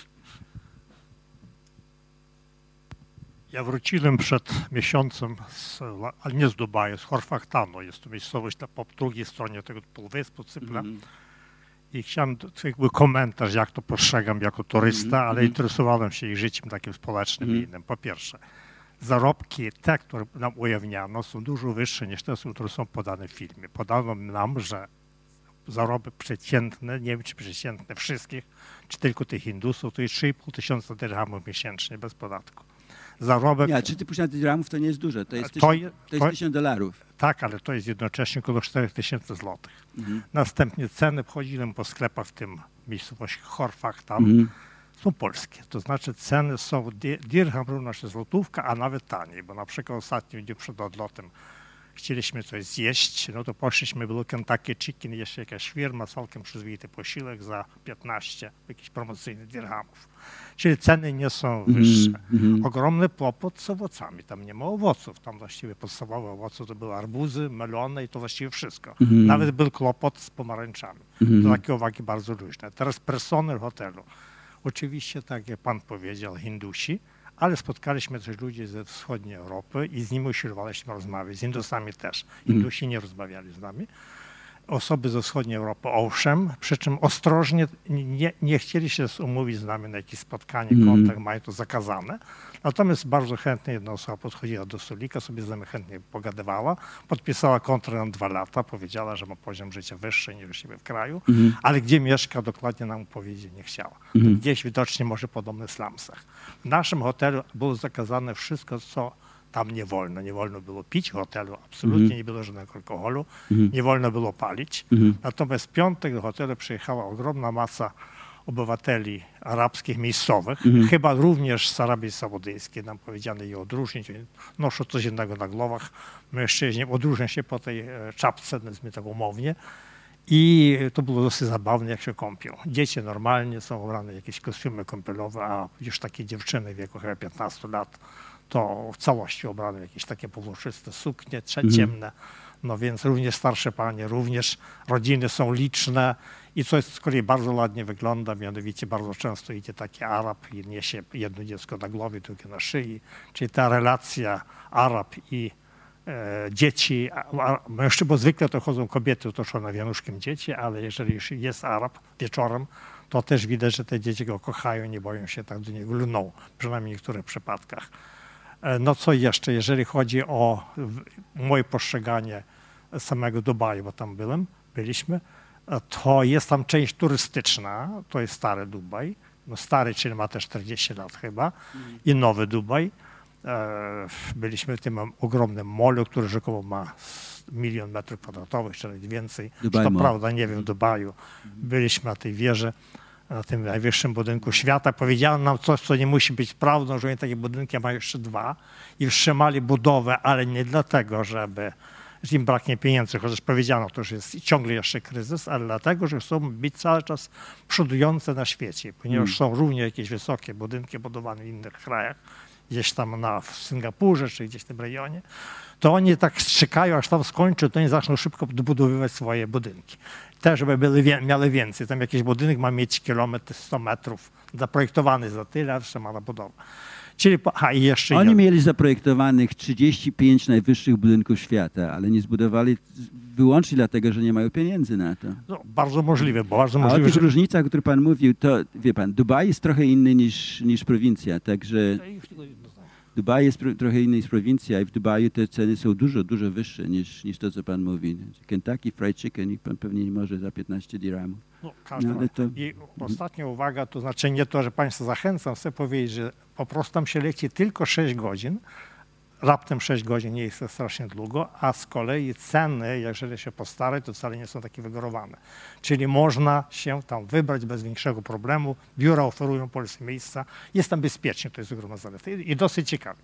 Speaker 3: Ja wróciłem przed miesiącem, ale nie z Dubaju, z Horfachtanu. Jest to miejscowość po drugiej stronie tego półwyspu Cypra. I chciałem jakby komentarz, jak to postrzegam jako turysta, ale interesowałem się ich życiem takim społecznym i innym. Po pierwsze, zarobki te, które nam ujawniono, są dużo wyższe niż te, które są podane w filmie. Podano nam, że zarobek przeciętny, nie wiem czy przeciętny wszystkich, czy tylko tych Hindusów, to jest 3,5 tysiąca dirhamów miesięcznie bez podatku. Zarobek...
Speaker 1: Nie, 3,5 dirhamów to nie jest dużo, to jest $1000.
Speaker 3: Tak, ale to jest jednocześnie około 4000 złotych. Następnie ceny, wchodziłem po sklepach w tym miejscowości Horfachtan, są polskie. To znaczy ceny są, dirham równa się złotówka, a nawet taniej, bo na przykład ostatnio dzień przed odlotem chcieliśmy coś zjeść, no to poszliśmy, było Kentucky Chicken, jeszcze jakaś firma, całkiem przyzwoity posiłek za 15 jakichś promocyjnych dirhamów. Czyli ceny nie są wyższe. Ogromny kłopot z owocami, tam nie ma owoców, tam właściwie podstawowe owoce to były arbuzy, melony i to właściwie wszystko. Nawet był kłopot z pomarańczami. To takie uwagi bardzo różne. Teraz personel hotelu, oczywiście tak jak pan powiedział, Hindusi, ale spotkaliśmy też ludzi ze wschodniej Europy i z nimi usiłowaliśmy rozmawiać, z Hindusami też. Hindusi nie rozmawiali z nami. osoby ze wschodniej Europy, owszem, przy czym ostrożnie nie chcieli się umówić z nami na jakieś spotkanie, kontakt, mają to zakazane. Natomiast bardzo chętnie jedna osoba podchodziła do stolika, sobie z nami chętnie pogadywała, podpisała kontrakt na 2 lata, powiedziała, że ma poziom życia wyższy niż u siebie w kraju, ale gdzie mieszka, dokładnie nam powiedzieć nie chciała. Gdzieś widocznie może po podobnych slumsach. W naszym hotelu było zakazane wszystko, co tam nie wolno. Nie wolno było pić w hotelu, absolutnie nie było żadnego alkoholu, nie wolno było palić. Natomiast w piątek do hotelu przyjechała ogromna masa obywateli arabskich miejscowych, chyba również z Arabii Saudyjskiej. Nam powiedziano je odróżnić. Noszą coś innego na głowach. Mężczyźni odróżnią się po tej czapce, nazwijmy tak umownie. I to było dosyć zabawne, jak się kąpią. Dzieci normalnie są ubrane jakieś kostiumy kąpielowe, a już takie dziewczyny w wieku chyba 15 lat to w całości ubrane w jakieś takie powłóczyste suknie, ciemne. No więc również starsze panie, również rodziny są liczne i coś z kolei bardzo ładnie wygląda, mianowicie bardzo często idzie taki Arab i niesie jedno dziecko na głowie, drugie na szyi, czyli ta relacja Arab i dzieci, mężczyzn, bo zwykle to chodzą kobiety otoczone wianuszkiem dzieci, ale jeżeli już jest Arab wieczorem, to też widać, że te dzieci go kochają, nie boją się, tak do niego lgną, przynajmniej w niektórych przypadkach. No co jeszcze, jeżeli chodzi o moje postrzeganie samego Dubaju, bo tam byliśmy, to jest tam część turystyczna, to jest stary Dubaj, no stary, czyli ma też 40 lat chyba, i nowy Dubaj. Byliśmy w tym ogromnym molu, który rzekomo ma 1 000 000 metrów kwadratowych, czy nawet więcej. To prawda, nie wiem, w Dubaju. Byliśmy na tej wieży, na tym najwyższym budynku świata. Powiedziano nam coś, co nie musi być prawdą, że oni takie budynki mają jeszcze 2 i wstrzymali budowę, ale nie dlatego, że im braknie pieniędzy, chociaż powiedziano to, że jest ciągle jeszcze kryzys, ale dlatego, że chcą być cały czas przodujące na świecie, ponieważ są równie jakieś wysokie budynki budowane w innych krajach, gdzieś tam w Singapurze, czy gdzieś w tym rejonie, to oni tak czekają, aż tam skończą, to oni zaczną szybko dobudowywać swoje budynki. Te, żeby miały więcej. Tam jakiś budynek ma mieć kilometr, 100 metrów, zaprojektowany za tyle, a jeszcze ma na budowę. Czyli, i jeszcze
Speaker 1: Oni mieli zaprojektowanych 35 najwyższych budynków świata, ale nie zbudowali wyłącznie dlatego, że nie mają pieniędzy na to.
Speaker 3: No, bardzo możliwe, bo bardzo
Speaker 1: możliwe. A o tych różnicach, o których pan mówił, to wie pan, Dubaj jest trochę inny niż prowincja, także Dubaj jest trochę inny niż prowincja i w Dubaju te ceny są dużo wyższe niż to, co pan mówi. Kentucky Fried Chicken i pan pewnie nie może za 15 dirhamów.
Speaker 3: No, I ostatnia uwaga, to znaczy nie to, że państwa zachęcam, chcę powiedzieć, że po prostu tam się leci tylko 6 godzin, raptem 6 godzin nie jest to strasznie długo, a z kolei ceny, jeżeli się postarać, to wcale nie są takie wygórowane. Czyli można się tam wybrać bez większego problemu, biura oferują polskie miejsca, jest tam bezpiecznie, to jest ogromna zaleta i dosyć ciekawie.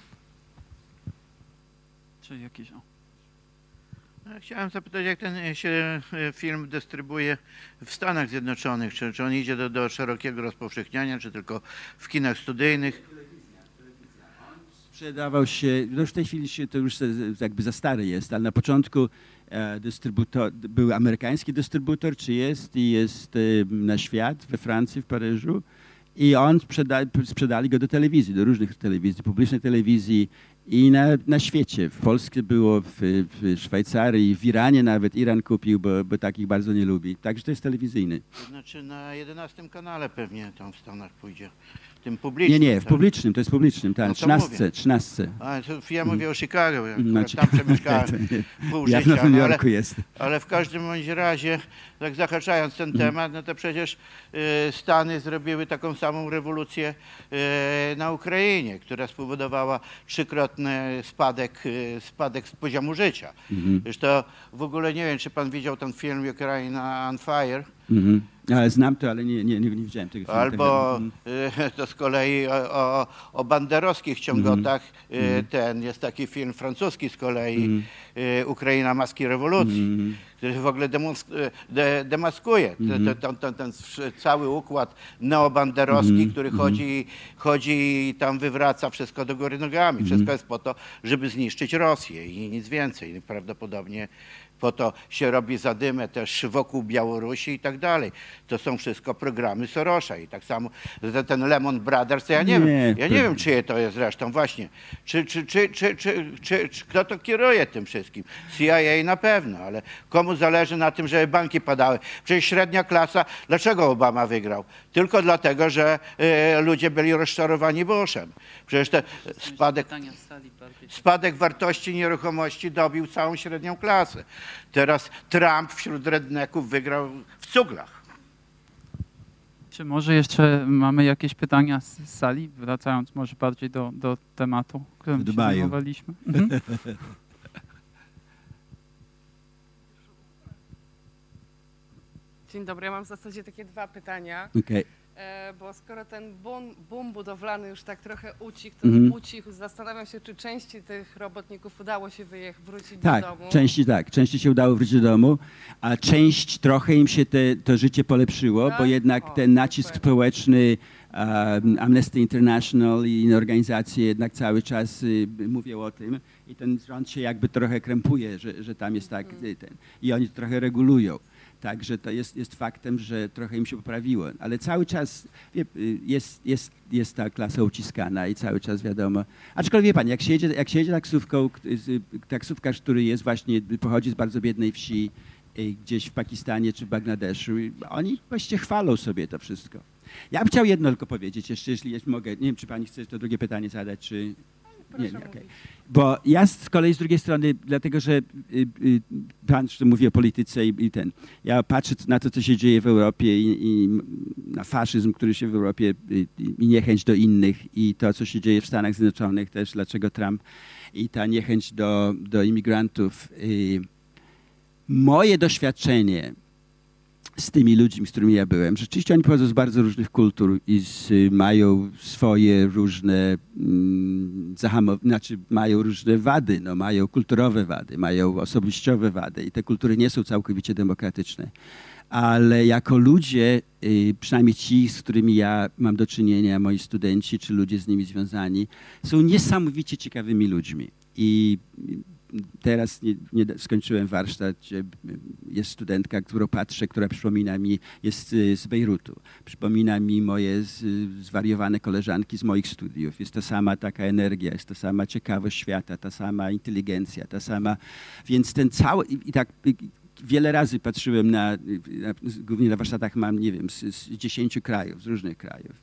Speaker 2: Czy jakieś...
Speaker 4: Chciałem zapytać, jak ten się film dystrybuuje w Stanach Zjednoczonych? Czy on idzie do szerokiego rozpowszechniania, czy tylko w kinach studyjnych?
Speaker 1: Sprzedawał się, no już w tej chwili to już jakby za stary jest, ale na początku był amerykański dystrybutor, czy jest, i jest na świat we Francji, w Paryżu, i on sprzedali go do telewizji, do różnych telewizji, publicznej telewizji i na świecie. W Polsce było, w Szwajcarii, w Iranie nawet, Iran kupił, bo takich bardzo nie lubi. Także to jest telewizyjny.
Speaker 4: To znaczy na 11 kanale pewnie tam w Stanach pójdzie. Tym publicznym.
Speaker 1: Nie, w publicznym, to jest publicznym, tak,
Speaker 4: no
Speaker 1: 13.
Speaker 4: A, ja mówię o Chicago, tam przemieszkałem pół
Speaker 1: życia. Ja w Nowym Jorku jestem.
Speaker 4: Ale w każdym bądź razie, tak zahaczając ten temat, no to przecież Stany zrobiły taką samą rewolucję na Ukrainie, która spowodowała 3-krotny spadek z poziomu życia. Zresztą w ogóle nie wiem, czy pan widział ten film Ukraina on Fire.
Speaker 1: Ale znam to, ale nie widziałem tego filmu.
Speaker 4: Albo to z kolei o banderowskich ciągotach. Jest taki film francuski z kolei, Ukraina maski rewolucji, który w ogóle demaskuje ten cały układ neobanderowski, który chodzi i tam wywraca wszystko do góry nogami. Wszystko jest po to, żeby zniszczyć Rosję i nic więcej. Prawdopodobnie po to się robi zadymę też wokół Białorusi i tak dalej. To są wszystko programy Sorosza i tak samo ten Lehman Brothers, to ja nie wiem, czyje to jest zresztą właśnie. Czy kto to kieruje tym wszystkim? CIA na pewno, ale komu zależy na tym, żeby banki padały? Przecież średnia klasa, dlaczego Obama wygrał? Tylko dlatego, że ludzie byli rozczarowani Bushem. Przecież ten spadek wartości nieruchomości dobił całą średnią klasę. Teraz Trump wśród redneków wygrał w cuglach.
Speaker 2: Czy może jeszcze mamy jakieś pytania z sali? Wracając może bardziej do tematu, którym się zajmowaliśmy.
Speaker 5: Dzień dobry, ja mam w zasadzie takie 2 pytania.
Speaker 1: Okay.
Speaker 5: Bo skoro ten boom budowlany już tak trochę ucichł, zastanawiam się, czy części tych robotników udało się wrócić do domu.
Speaker 1: Części się udało wrócić do domu, a część trochę im się to życie polepszyło, bo jednak ten nacisk społeczny, Amnesty International i inne organizacje jednak cały czas mówią o tym i ten rząd się jakby trochę krępuje, że tam jest tak, i oni to trochę regulują. Także to jest faktem, że trochę im się poprawiło, ale cały czas jest ta klasa uciskana i cały czas wiadomo. Aczkolwiek wie pan, jak się jedzie taksówką, taksówkarz, który jest właśnie, pochodzi z bardzo biednej wsi, gdzieś w Pakistanie czy w Bangladeszu, oni właściwie chwalą sobie to wszystko. Ja bym chciał jedno tylko powiedzieć jeszcze, jeśli mogę. Nie wiem, czy pani chce to drugie pytanie zadać, czy... Nie, okay. Bo ja z kolei z drugiej strony, dlatego że pan mówi o polityce ja patrzę na to, co się dzieje w Europie i na faszyzm, który się w Europie i niechęć do innych i to, co się dzieje w Stanach Zjednoczonych też, dlaczego Trump i ta niechęć do imigrantów. Moje doświadczenie z tymi ludźmi, z którymi ja byłem, rzeczywiście oni pochodzą z bardzo różnych kultur i mają swoje różne mają różne wady, mają kulturowe wady, mają osobistowe wady i te kultury nie są całkowicie demokratyczne. Ale jako ludzie, przynajmniej ci, z którymi ja mam do czynienia, moi studenci czy ludzie z nimi związani, są niesamowicie ciekawymi ludźmi. I teraz skończyłem warsztat, gdzie jest studentka, którą patrzę, która przypomina mi, jest z Bejrutu. Przypomina mi moje zwariowane koleżanki z moich studiów. Jest ta sama taka energia, jest ta sama ciekawość świata, ta sama inteligencja, ta sama... Więc ten cały... I tak wiele razy patrzyłem głównie na warsztatach mam, nie wiem, z 10 krajów, z różnych krajów,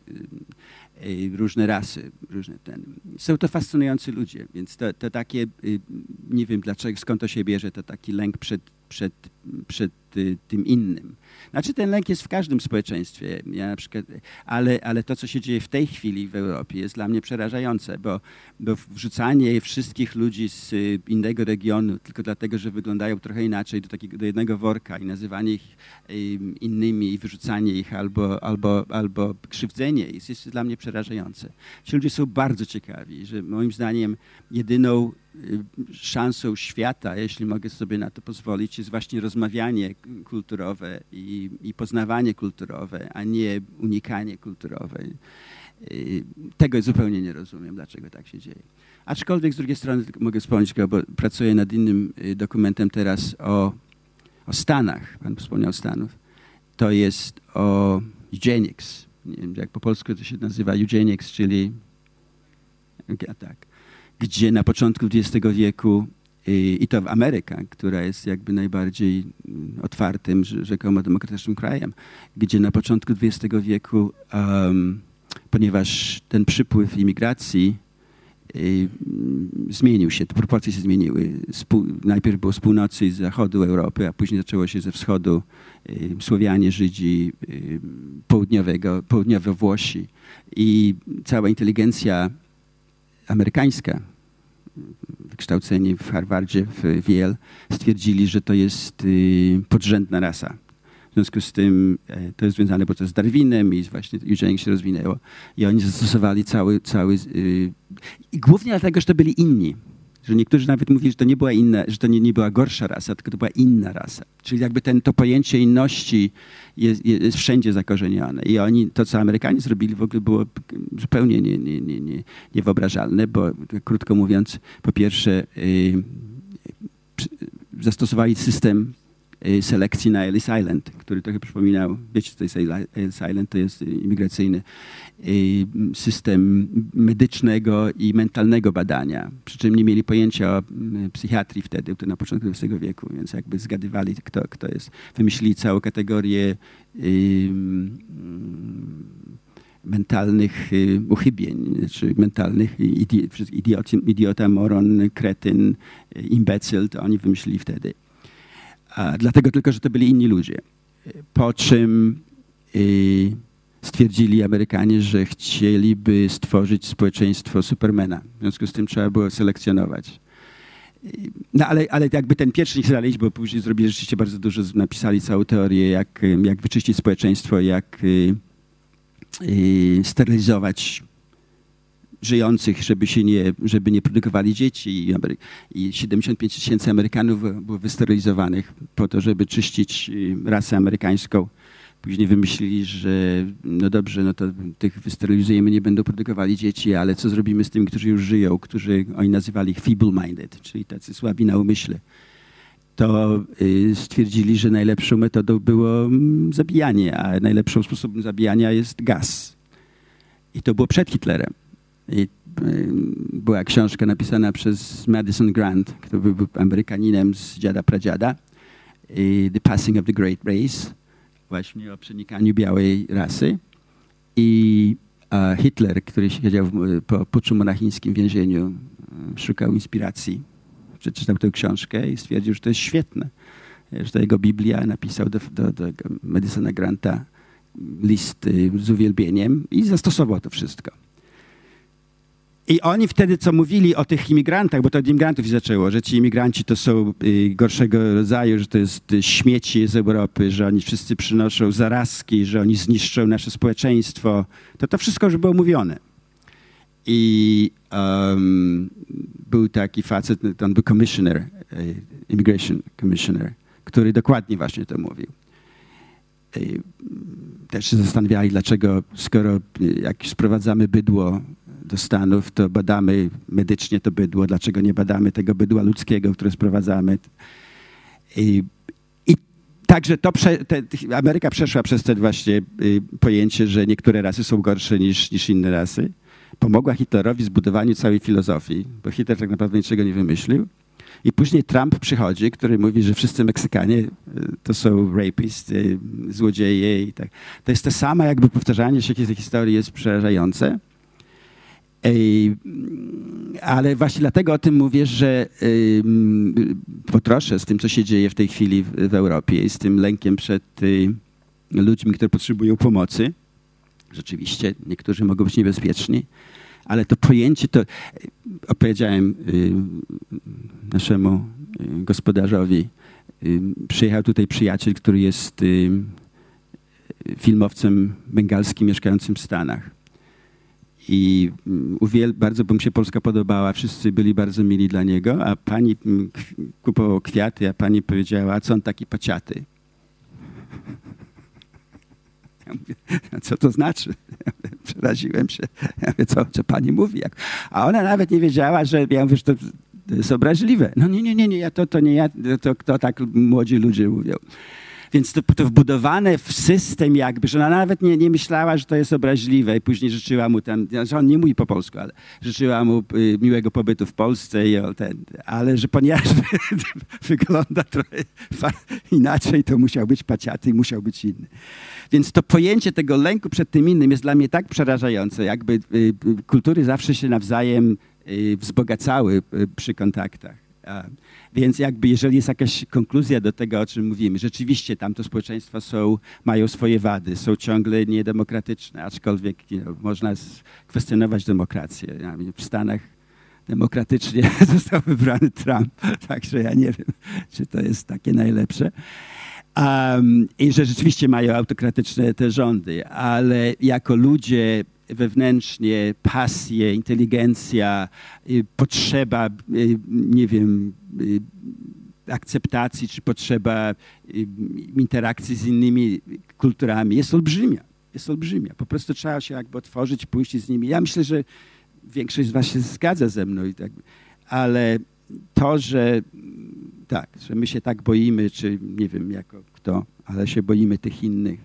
Speaker 1: różne rasy, są to fascynujący ludzie, więc to takie, nie wiem dlaczego, skąd to się bierze, to taki lęk przed tym innym. Znaczy ten lęk jest w każdym społeczeństwie, ja na przykład, ale to, co się dzieje w tej chwili w Europie jest dla mnie przerażające, bo wrzucanie wszystkich ludzi z innego regionu tylko dlatego, że wyglądają trochę inaczej do jednego worka i nazywanie ich innymi i wyrzucanie ich albo krzywdzenie jest dla mnie przerażające. Ci ludzie są bardzo ciekawi, że moim zdaniem jedyną szansą świata, jeśli mogę sobie na to pozwolić, jest właśnie rozmawianie kulturowe i poznawanie kulturowe, a nie unikanie kulturowe. Tego zupełnie nie rozumiem, dlaczego tak się dzieje. Aczkolwiek z drugiej strony mogę wspomnieć, bo pracuję nad innym dokumentem teraz o Stanach. Pan wspomniał Stanów. To jest o eugenics. Nie wiem, jak po polsku to się nazywa eugenics, czyli tak, gdzie na początku XX wieku i to Ameryka, która jest jakby najbardziej otwartym, rzekomo demokratycznym krajem, gdzie na początku XX wieku, ponieważ ten przypływ imigracji zmienił się, te proporcje się zmieniły. Najpierw było z północy i z zachodu Europy, a później zaczęło się ze wschodu, Słowianie, Żydzi, południowe Włosi i cała inteligencja amerykańska, wykształceni w Harvardzie, w Yale, stwierdzili, że to jest podrzędna rasa. W związku z tym to jest związane z Darwinem i właśnie eugenics się rozwinęło. I oni zastosowali i głównie dlatego, że to byli inni. Że niektórzy nawet mówili, że to nie była że to nie była gorsza rasa, tylko to była inna rasa. Czyli jakby to pojęcie inności jest wszędzie zakorzenione. I to, co Amerykanie zrobili, w ogóle było zupełnie niewyobrażalne, bo krótko mówiąc, po pierwsze zastosowali system selekcji na Ellis Island, który trochę przypominał, wiecie co to jest Ellis Island, to jest imigracyjny system medycznego i mentalnego badania, przy czym nie mieli pojęcia o psychiatrii wtedy, to na początku XX wieku, więc jakby zgadywali, kto jest. Wymyślili całą kategorię mentalnych uchybień, czy mentalnych idiota, moron, kretyn, imbecyl, to oni wymyślili wtedy. Dlatego tylko, że to byli inni ludzie. Po czym stwierdzili Amerykanie, że chcieliby stworzyć społeczeństwo Supermana. W związku z tym trzeba było selekcjonować. No ale jakby ten pierwszy nie znaleźć, bo później zrobili rzeczywiście bardzo dużo, napisali całą teorię, jak wyczyścić społeczeństwo, jak sterylizować żyjących, żeby nie produkowali dzieci. I 75 000 Amerykanów było wysterylizowanych po to, żeby czyścić rasę amerykańską. Później wymyślili, że no dobrze, no to tych wysterylizujemy, nie będą produkowali dzieci, ale co zrobimy z tymi, którzy już żyją, którzy oni nazywali feeble-minded, czyli tacy słabi na umyśle. To stwierdzili, że najlepszą metodą było zabijanie, a najlepszym sposobem zabijania jest gaz. I to było przed Hitlerem. I była książka napisana przez Madison Grant, który był Amerykaninem z dziada pradziada, The Passing of the Great Race, właśnie o przenikaniu białej rasy. I Hitler, który siedział po puczu monachińskim w więzieniu, szukał inspiracji. Przeczytał tę książkę i stwierdził, że to jest świetne. Że to jego Biblia, napisał do Madisona Granta list z uwielbieniem i zastosował to wszystko. I oni wtedy, co mówili o tych imigrantach, bo to od imigrantów się zaczęło, że ci imigranci to są gorszego rodzaju, że to jest śmieci z Europy, że oni wszyscy przynoszą zarazki, że oni zniszczą nasze społeczeństwo. To wszystko już było mówione. I był taki facet, on był commissioner, immigration commissioner, który dokładnie właśnie to mówił. Też się zastanawiali, dlaczego, skoro jak sprowadzamy bydło do Stanów, to badamy medycznie to bydło, dlaczego nie badamy tego bydła ludzkiego, które sprowadzamy. I także Ameryka przeszła przez to właśnie pojęcie, że niektóre rasy są gorsze niż inne rasy. Pomogła Hitlerowi w zbudowaniu całej filozofii, bo Hitler tak naprawdę niczego nie wymyślił. I później Trump przychodzi, który mówi, że wszyscy Meksykanie to są rapists, złodzieje i tak. To jest to samo, jakby powtarzanie się tej historii jest przerażające. Ale właśnie dlatego o tym mówię, że potroszę z tym, co się dzieje w tej chwili w Europie i z tym lękiem przed ludźmi, którzy potrzebują pomocy. Rzeczywiście, niektórzy mogą być niebezpieczni, ale to pojęcie, to opowiedziałem naszemu gospodarzowi. Przyjechał tutaj przyjaciel, który jest filmowcem bengalskim mieszkającym w Stanach. I bardzo by mu się Polska podobała, wszyscy byli bardzo mili dla niego, a pani kupował kwiaty, a pani powiedziała, a co on taki paciaty? Ja mówię, co to znaczy? Ja mówię, przeraziłem się. Ja mówię, co pani mówi? A ona nawet nie wiedziała, że ja mówię, że to jest obraźliwe. No nie, to nie ja, to tak młodzi ludzie mówią. Więc to wbudowane w system jakby, że ona nawet nie myślała, że to jest obraźliwe i później życzyła mu że on nie mówi po polsku, ale życzyła mu miłego pobytu w Polsce, ale że ponieważ wygląda trochę inaczej, to musiał być paciaty i musiał być inny. Więc to pojęcie tego lęku przed tym innym jest dla mnie tak przerażające, jakby kultury zawsze się nawzajem wzbogacały przy kontaktach. Więc jakby jeżeli jest jakaś konkluzja do tego, o czym mówimy, rzeczywiście tamte społeczeństwa mają swoje wady, są ciągle niedemokratyczne, aczkolwiek można kwestionować demokrację. W Stanach demokratycznie został wybrany Trump, także ja nie wiem, czy to jest takie najlepsze. I że rzeczywiście mają autokratyczne te rządy, ale jako ludzie wewnętrznie, pasje, inteligencja, potrzeba, nie wiem, akceptacji, czy potrzeba interakcji z innymi kulturami jest olbrzymia. Jest olbrzymia. Po prostu trzeba się jakby otworzyć, pójść z nimi. Ja myślę, że większość z was się zgadza ze mną, ale to, że Tak, że my się tak boimy, czy nie wiem jako kto, ale się boimy tych innych.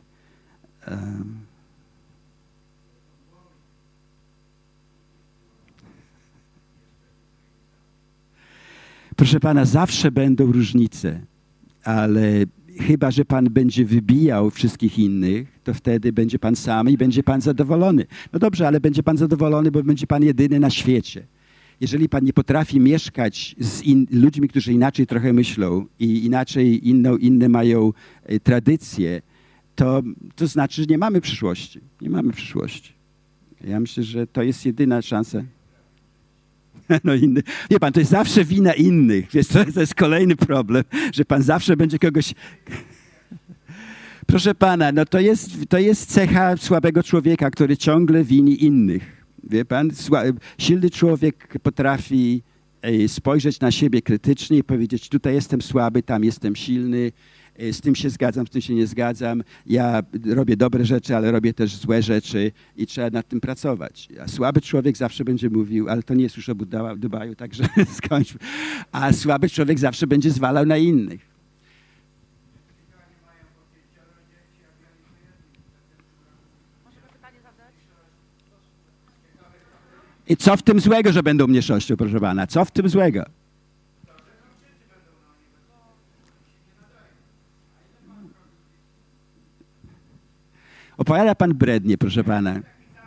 Speaker 1: Proszę pana, zawsze będą różnice, ale chyba że pan będzie wybijał wszystkich innych, to wtedy będzie pan sam i będzie pan zadowolony. No dobrze, ale będzie pan zadowolony, bo będzie pan jedyny na świecie. Jeżeli pan nie potrafi mieszkać z ludźmi, którzy inaczej trochę myślą i inaczej inne mają tradycje, to znaczy, że nie mamy przyszłości. Nie mamy przyszłości. Ja myślę, że to jest jedyna szansa. No inny. Wie pan, to jest zawsze wina innych. Wiesz, to jest kolejny problem, że pan zawsze będzie kogoś... Proszę pana, no to jest cecha słabego człowieka, który ciągle wini innych. Wie pan, silny człowiek potrafi spojrzeć na siebie krytycznie i powiedzieć, tutaj jestem słaby, tam jestem silny, z tym się zgadzam, z tym się nie zgadzam, ja robię dobre rzeczy, ale robię też złe rzeczy i trzeba nad tym pracować. A słaby człowiek zawsze będzie mówił, ale to nie jest już o Dubaju, także skończmy. A słaby człowiek zawsze będzie zwalał na innych. I co w tym złego, że będą mniejszością, proszę pana? Co w tym złego? Opowiada pan brednie, proszę pana.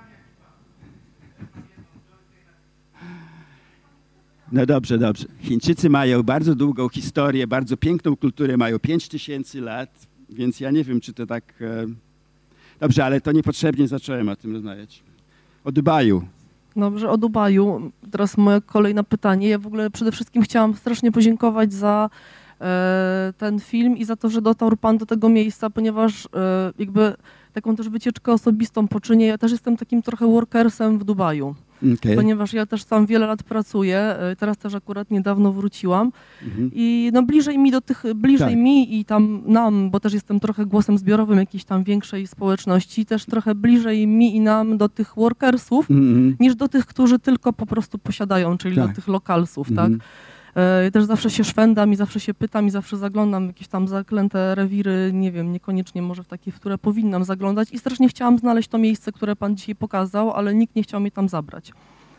Speaker 1: No dobrze, dobrze. Chińczycy mają bardzo długą historię, bardzo piękną kulturę, mają 5000 lat, więc ja nie wiem, czy to tak... Dobrze, ale to niepotrzebnie zacząłem o tym rozmawiać. O Dubaju.
Speaker 6: Dobrze, o Dubaju. Teraz moje kolejne pytanie. Ja w ogóle przede wszystkim chciałam strasznie podziękować za ten film i za to, że dotarł pan do tego miejsca, ponieważ jakby taką też wycieczkę osobistą poczynię. Ja też jestem takim trochę workersem w Dubaju, ponieważ ja też tam wiele lat pracuję. Teraz też akurat niedawno wróciłam i no bliżej mi i tam nam, bo też jestem trochę głosem zbiorowym jakiejś tam większej społeczności, też trochę bliżej mi i nam do tych workersów niż do tych, którzy tylko po prostu posiadają, czyli do tych lokalsów, tak? Ja też zawsze się szwendam i zawsze się pytam i zawsze zaglądam w jakieś tam zaklęte rewiry, nie wiem, niekoniecznie może w takie, w które powinnam zaglądać i strasznie chciałam znaleźć to miejsce, które pan dzisiaj pokazał, ale nikt nie chciał mnie tam zabrać.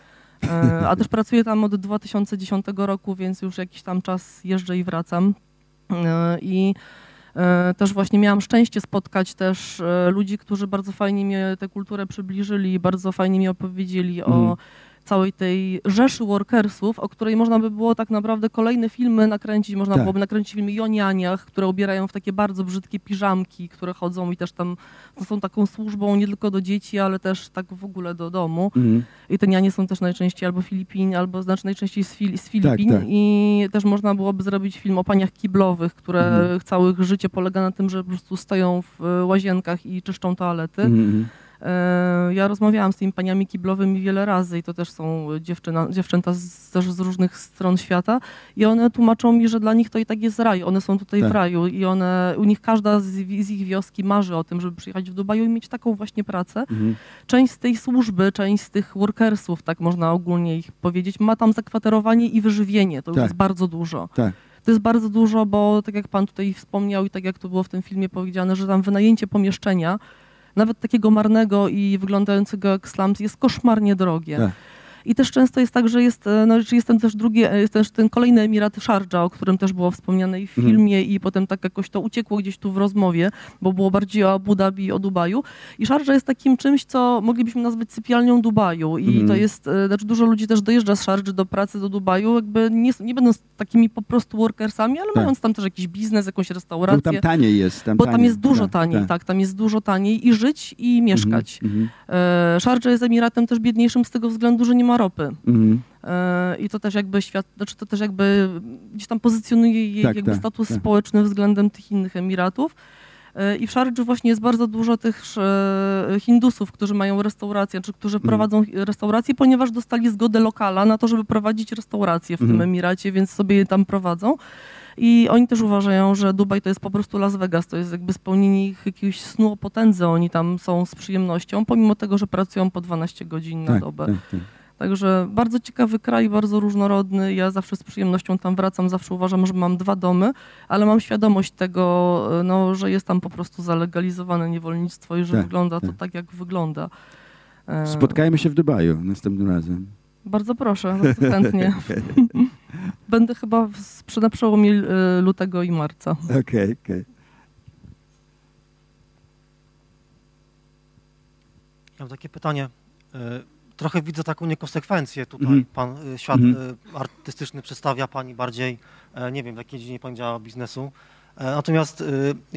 Speaker 6: A też pracuję tam od 2010 roku, więc już jakiś tam czas jeżdżę i wracam. I też właśnie miałam szczęście spotkać też ludzi, którzy bardzo fajnie mi tę kulturę przybliżyli, bardzo fajnie mi opowiedzieli o całej tej rzeszy workersów, o której można by było tak naprawdę kolejne filmy nakręcić. Można byłoby nakręcić filmy i o nianiach, które ubierają w takie bardzo brzydkie piżamki, które chodzą i też tam są taką służbą nie tylko do dzieci, ale też tak w ogóle do domu. I te nianie są też najczęściej albo Filipin, albo znaczy najczęściej z Filipin. I też można byłoby zrobić film o paniach kiblowych, które całe życie polega na tym, że po prostu stoją w łazienkach i czyszczą toalety. Ja rozmawiałam z tymi paniami kiblowymi wiele razy i to też są dziewczęta też z różnych stron świata i one tłumaczą mi, że dla nich to i tak jest raj. One są tutaj w raju i u nich każda z ich wioski marzy o tym, żeby przyjechać w Dubaju i mieć taką właśnie pracę. Część z tej służby, część z tych workersów, tak można ogólnie ich powiedzieć, ma tam zakwaterowanie i wyżywienie. To już jest bardzo dużo. To jest bardzo dużo, bo tak jak pan tutaj wspomniał i tak jak to było w tym filmie powiedziane, że tam wynajęcie pomieszczenia nawet takiego marnego i wyglądającego jak slums jest koszmarnie drogie. I też często jest tak, że jest też ten kolejny Emirat Szardża, o którym też było wspomniane i w filmie i potem tak jakoś to uciekło gdzieś tu w rozmowie, bo było bardziej o Abu Dhabi i o Dubaju. I Szardża jest takim czymś, co moglibyśmy nazwać sypialnią Dubaju. I to jest, znaczy dużo ludzi też dojeżdża z Szardży do pracy do Dubaju, jakby nie będąc takimi po prostu workersami, ale mając tam też jakiś biznes, jakąś restaurację.
Speaker 1: Bo tam taniej jest.
Speaker 6: Tam jest dużo taniej, tam jest dużo taniej i żyć i mieszkać. Szardża jest Emiratem też biedniejszym z tego względu, że nie ma ropy. I to też jakby to też jakby gdzieś tam pozycjonuje jej jakby status społeczny względem tych innych Emiratów. I w Szardży właśnie jest bardzo dużo tych Hindusów, którzy mają restaurację, czy którzy prowadzą restaurację, ponieważ dostali zgodę lokala na to, żeby prowadzić restaurację w tym Emiracie, więc sobie je tam prowadzą. I oni też uważają, że Dubaj to jest po prostu Las Vegas, to jest jakby spełnienie ich jakiegoś snu o potędze. Oni tam są z przyjemnością, pomimo tego, że pracują po 12 godzin na dobę. Także bardzo ciekawy kraj, bardzo różnorodny. Ja zawsze z przyjemnością tam wracam, zawsze uważam, że mam 2 domy, ale mam świadomość tego, no, że jest tam po prostu zalegalizowane niewolnictwo i że wygląda to tak, jak wygląda.
Speaker 1: Spotkajmy się w Dubaju następnym razem.
Speaker 6: Bardzo proszę, bardzo chętnie. Będę chyba na przełomie lutego i marca.
Speaker 1: Okej.
Speaker 7: Ja mam takie pytanie. Trochę widzę taką niekonsekwencję tutaj. Pan świat artystyczny przedstawia, pani bardziej, nie wiem, w jakiej dziedzinie pani działa biznesu. Natomiast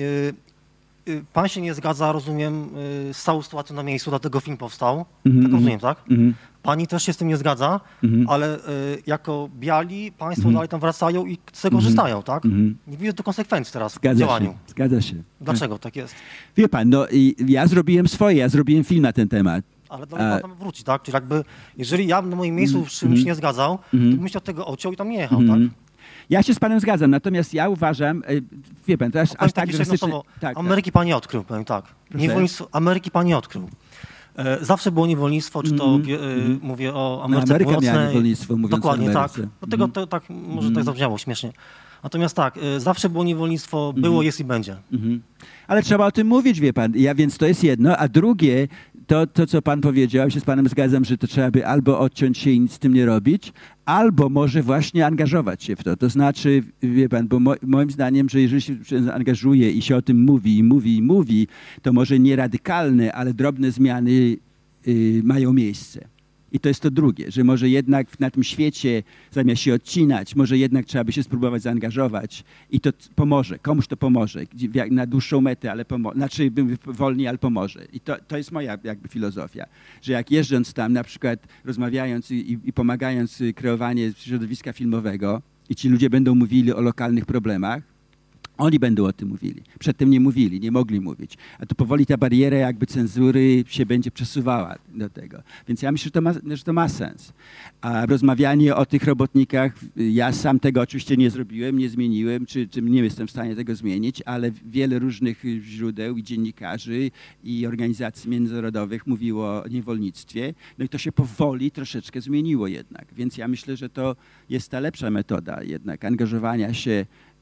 Speaker 7: pan się nie zgadza, rozumiem, z całą sytuacją na miejscu, dlatego film powstał. Tak rozumiem, tak? Pani też się z tym nie zgadza, ale jako biali państwo dalej tam wracają i z tego korzystają, tak? Nie widzę tu konsekwencji teraz w działaniu.
Speaker 1: Zgadza się.
Speaker 7: Dlaczego tak jest?
Speaker 1: Wie pan, no ja zrobiłem swoje, ja zrobiłem film na ten temat.
Speaker 7: Ale do pan tam wróci, tak? Czyli jakby, jeżeli ja na moim miejscu z czymś nie zgadzał, to bym się od tego odciął i tam nie jechał, tak?
Speaker 1: Ja się z panem zgadzam, natomiast ja uważam, wie pan, to aż tak
Speaker 7: drastyczne. Ameryki pan nie odkrył, powiem tak. Ameryki pan nie odkrył. Zawsze było niewolnictwo, czy to mówię o Ameryce
Speaker 1: Ameryka miała niewolnictwo, mówiąc
Speaker 7: dokładnie,
Speaker 1: o Ameryce.
Speaker 7: tak. Dlatego to tak, może tak zabrzmiało śmiesznie. Natomiast tak, zawsze było niewolnictwo, było, jest i będzie.
Speaker 1: Ale trzeba o tym mówić, wie pan. Więc to jest jedno, a drugie, to co pan powiedział, ja się z panem zgadzam, że to trzeba by albo odciąć się i nic z tym nie robić, albo może właśnie angażować się w to. To znaczy, wie pan, bo moim zdaniem, że jeżeli się angażuje i się o tym mówi, to może nie radykalne, ale drobne zmiany mają miejsce. I to jest to drugie, że może jednak na tym świecie, zamiast się odcinać, może jednak trzeba by się spróbować zaangażować i to pomoże, komuś to pomoże, na dłuższą metę, ale znaczy wolniej, ale pomoże. I to jest moja jakby filozofia, że jak jeżdżąc tam, na przykład rozmawiając i pomagając kreowanie środowiska filmowego i ci ludzie będą mówili o lokalnych problemach, oni będą o tym mówili. Przedtem nie mówili, nie mogli mówić. A to powoli ta bariera jakby cenzury się będzie przesuwała do tego. Więc ja myślę, że to ma sens. A rozmawianie o tych robotnikach, ja sam tego oczywiście nie zrobiłem, nie zmieniłem, czy nie jestem w stanie tego zmienić, ale wiele różnych źródeł i dziennikarzy i organizacji międzynarodowych mówiło o niewolnictwie. No i to się powoli troszeczkę zmieniło jednak. Więc ja myślę, że to jest ta lepsza metoda jednak angażowania się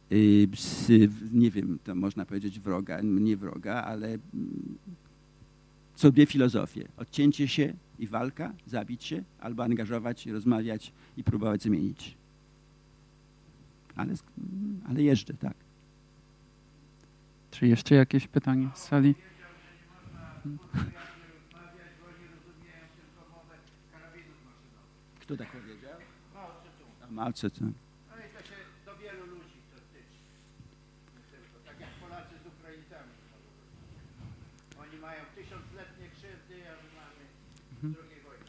Speaker 1: nie wiem, to można powiedzieć wroga, nie wroga, ale są dwie filozofie. Odcięcie się i walka, zabić się, albo angażować, rozmawiać i próbować zmienić. Ale jeżdżę, tak.
Speaker 2: Czy jeszcze jakieś pytanie z sali?
Speaker 1: Kto tak powiedział? Mao Tse-tung.
Speaker 4: Oni mają 1000-letnie krzywdy, a my mamy II wojny.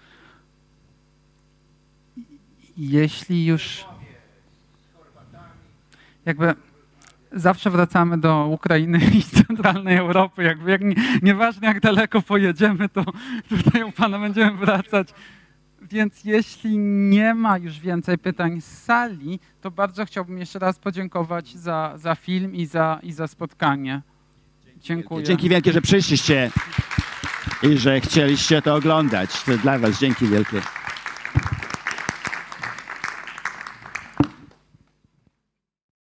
Speaker 2: Jeśli już jakby zawsze wracamy do Ukrainy i centralnej Europy, jakby nieważne jak daleko pojedziemy, to tutaj u pana będziemy wracać. Więc jeśli nie ma już więcej pytań z sali, to bardzo chciałbym jeszcze raz podziękować za film i za spotkanie. Dziękuję.
Speaker 1: Dzięki wielkie, że przyszliście i że chcieliście to oglądać. To dla was dzięki wielkie.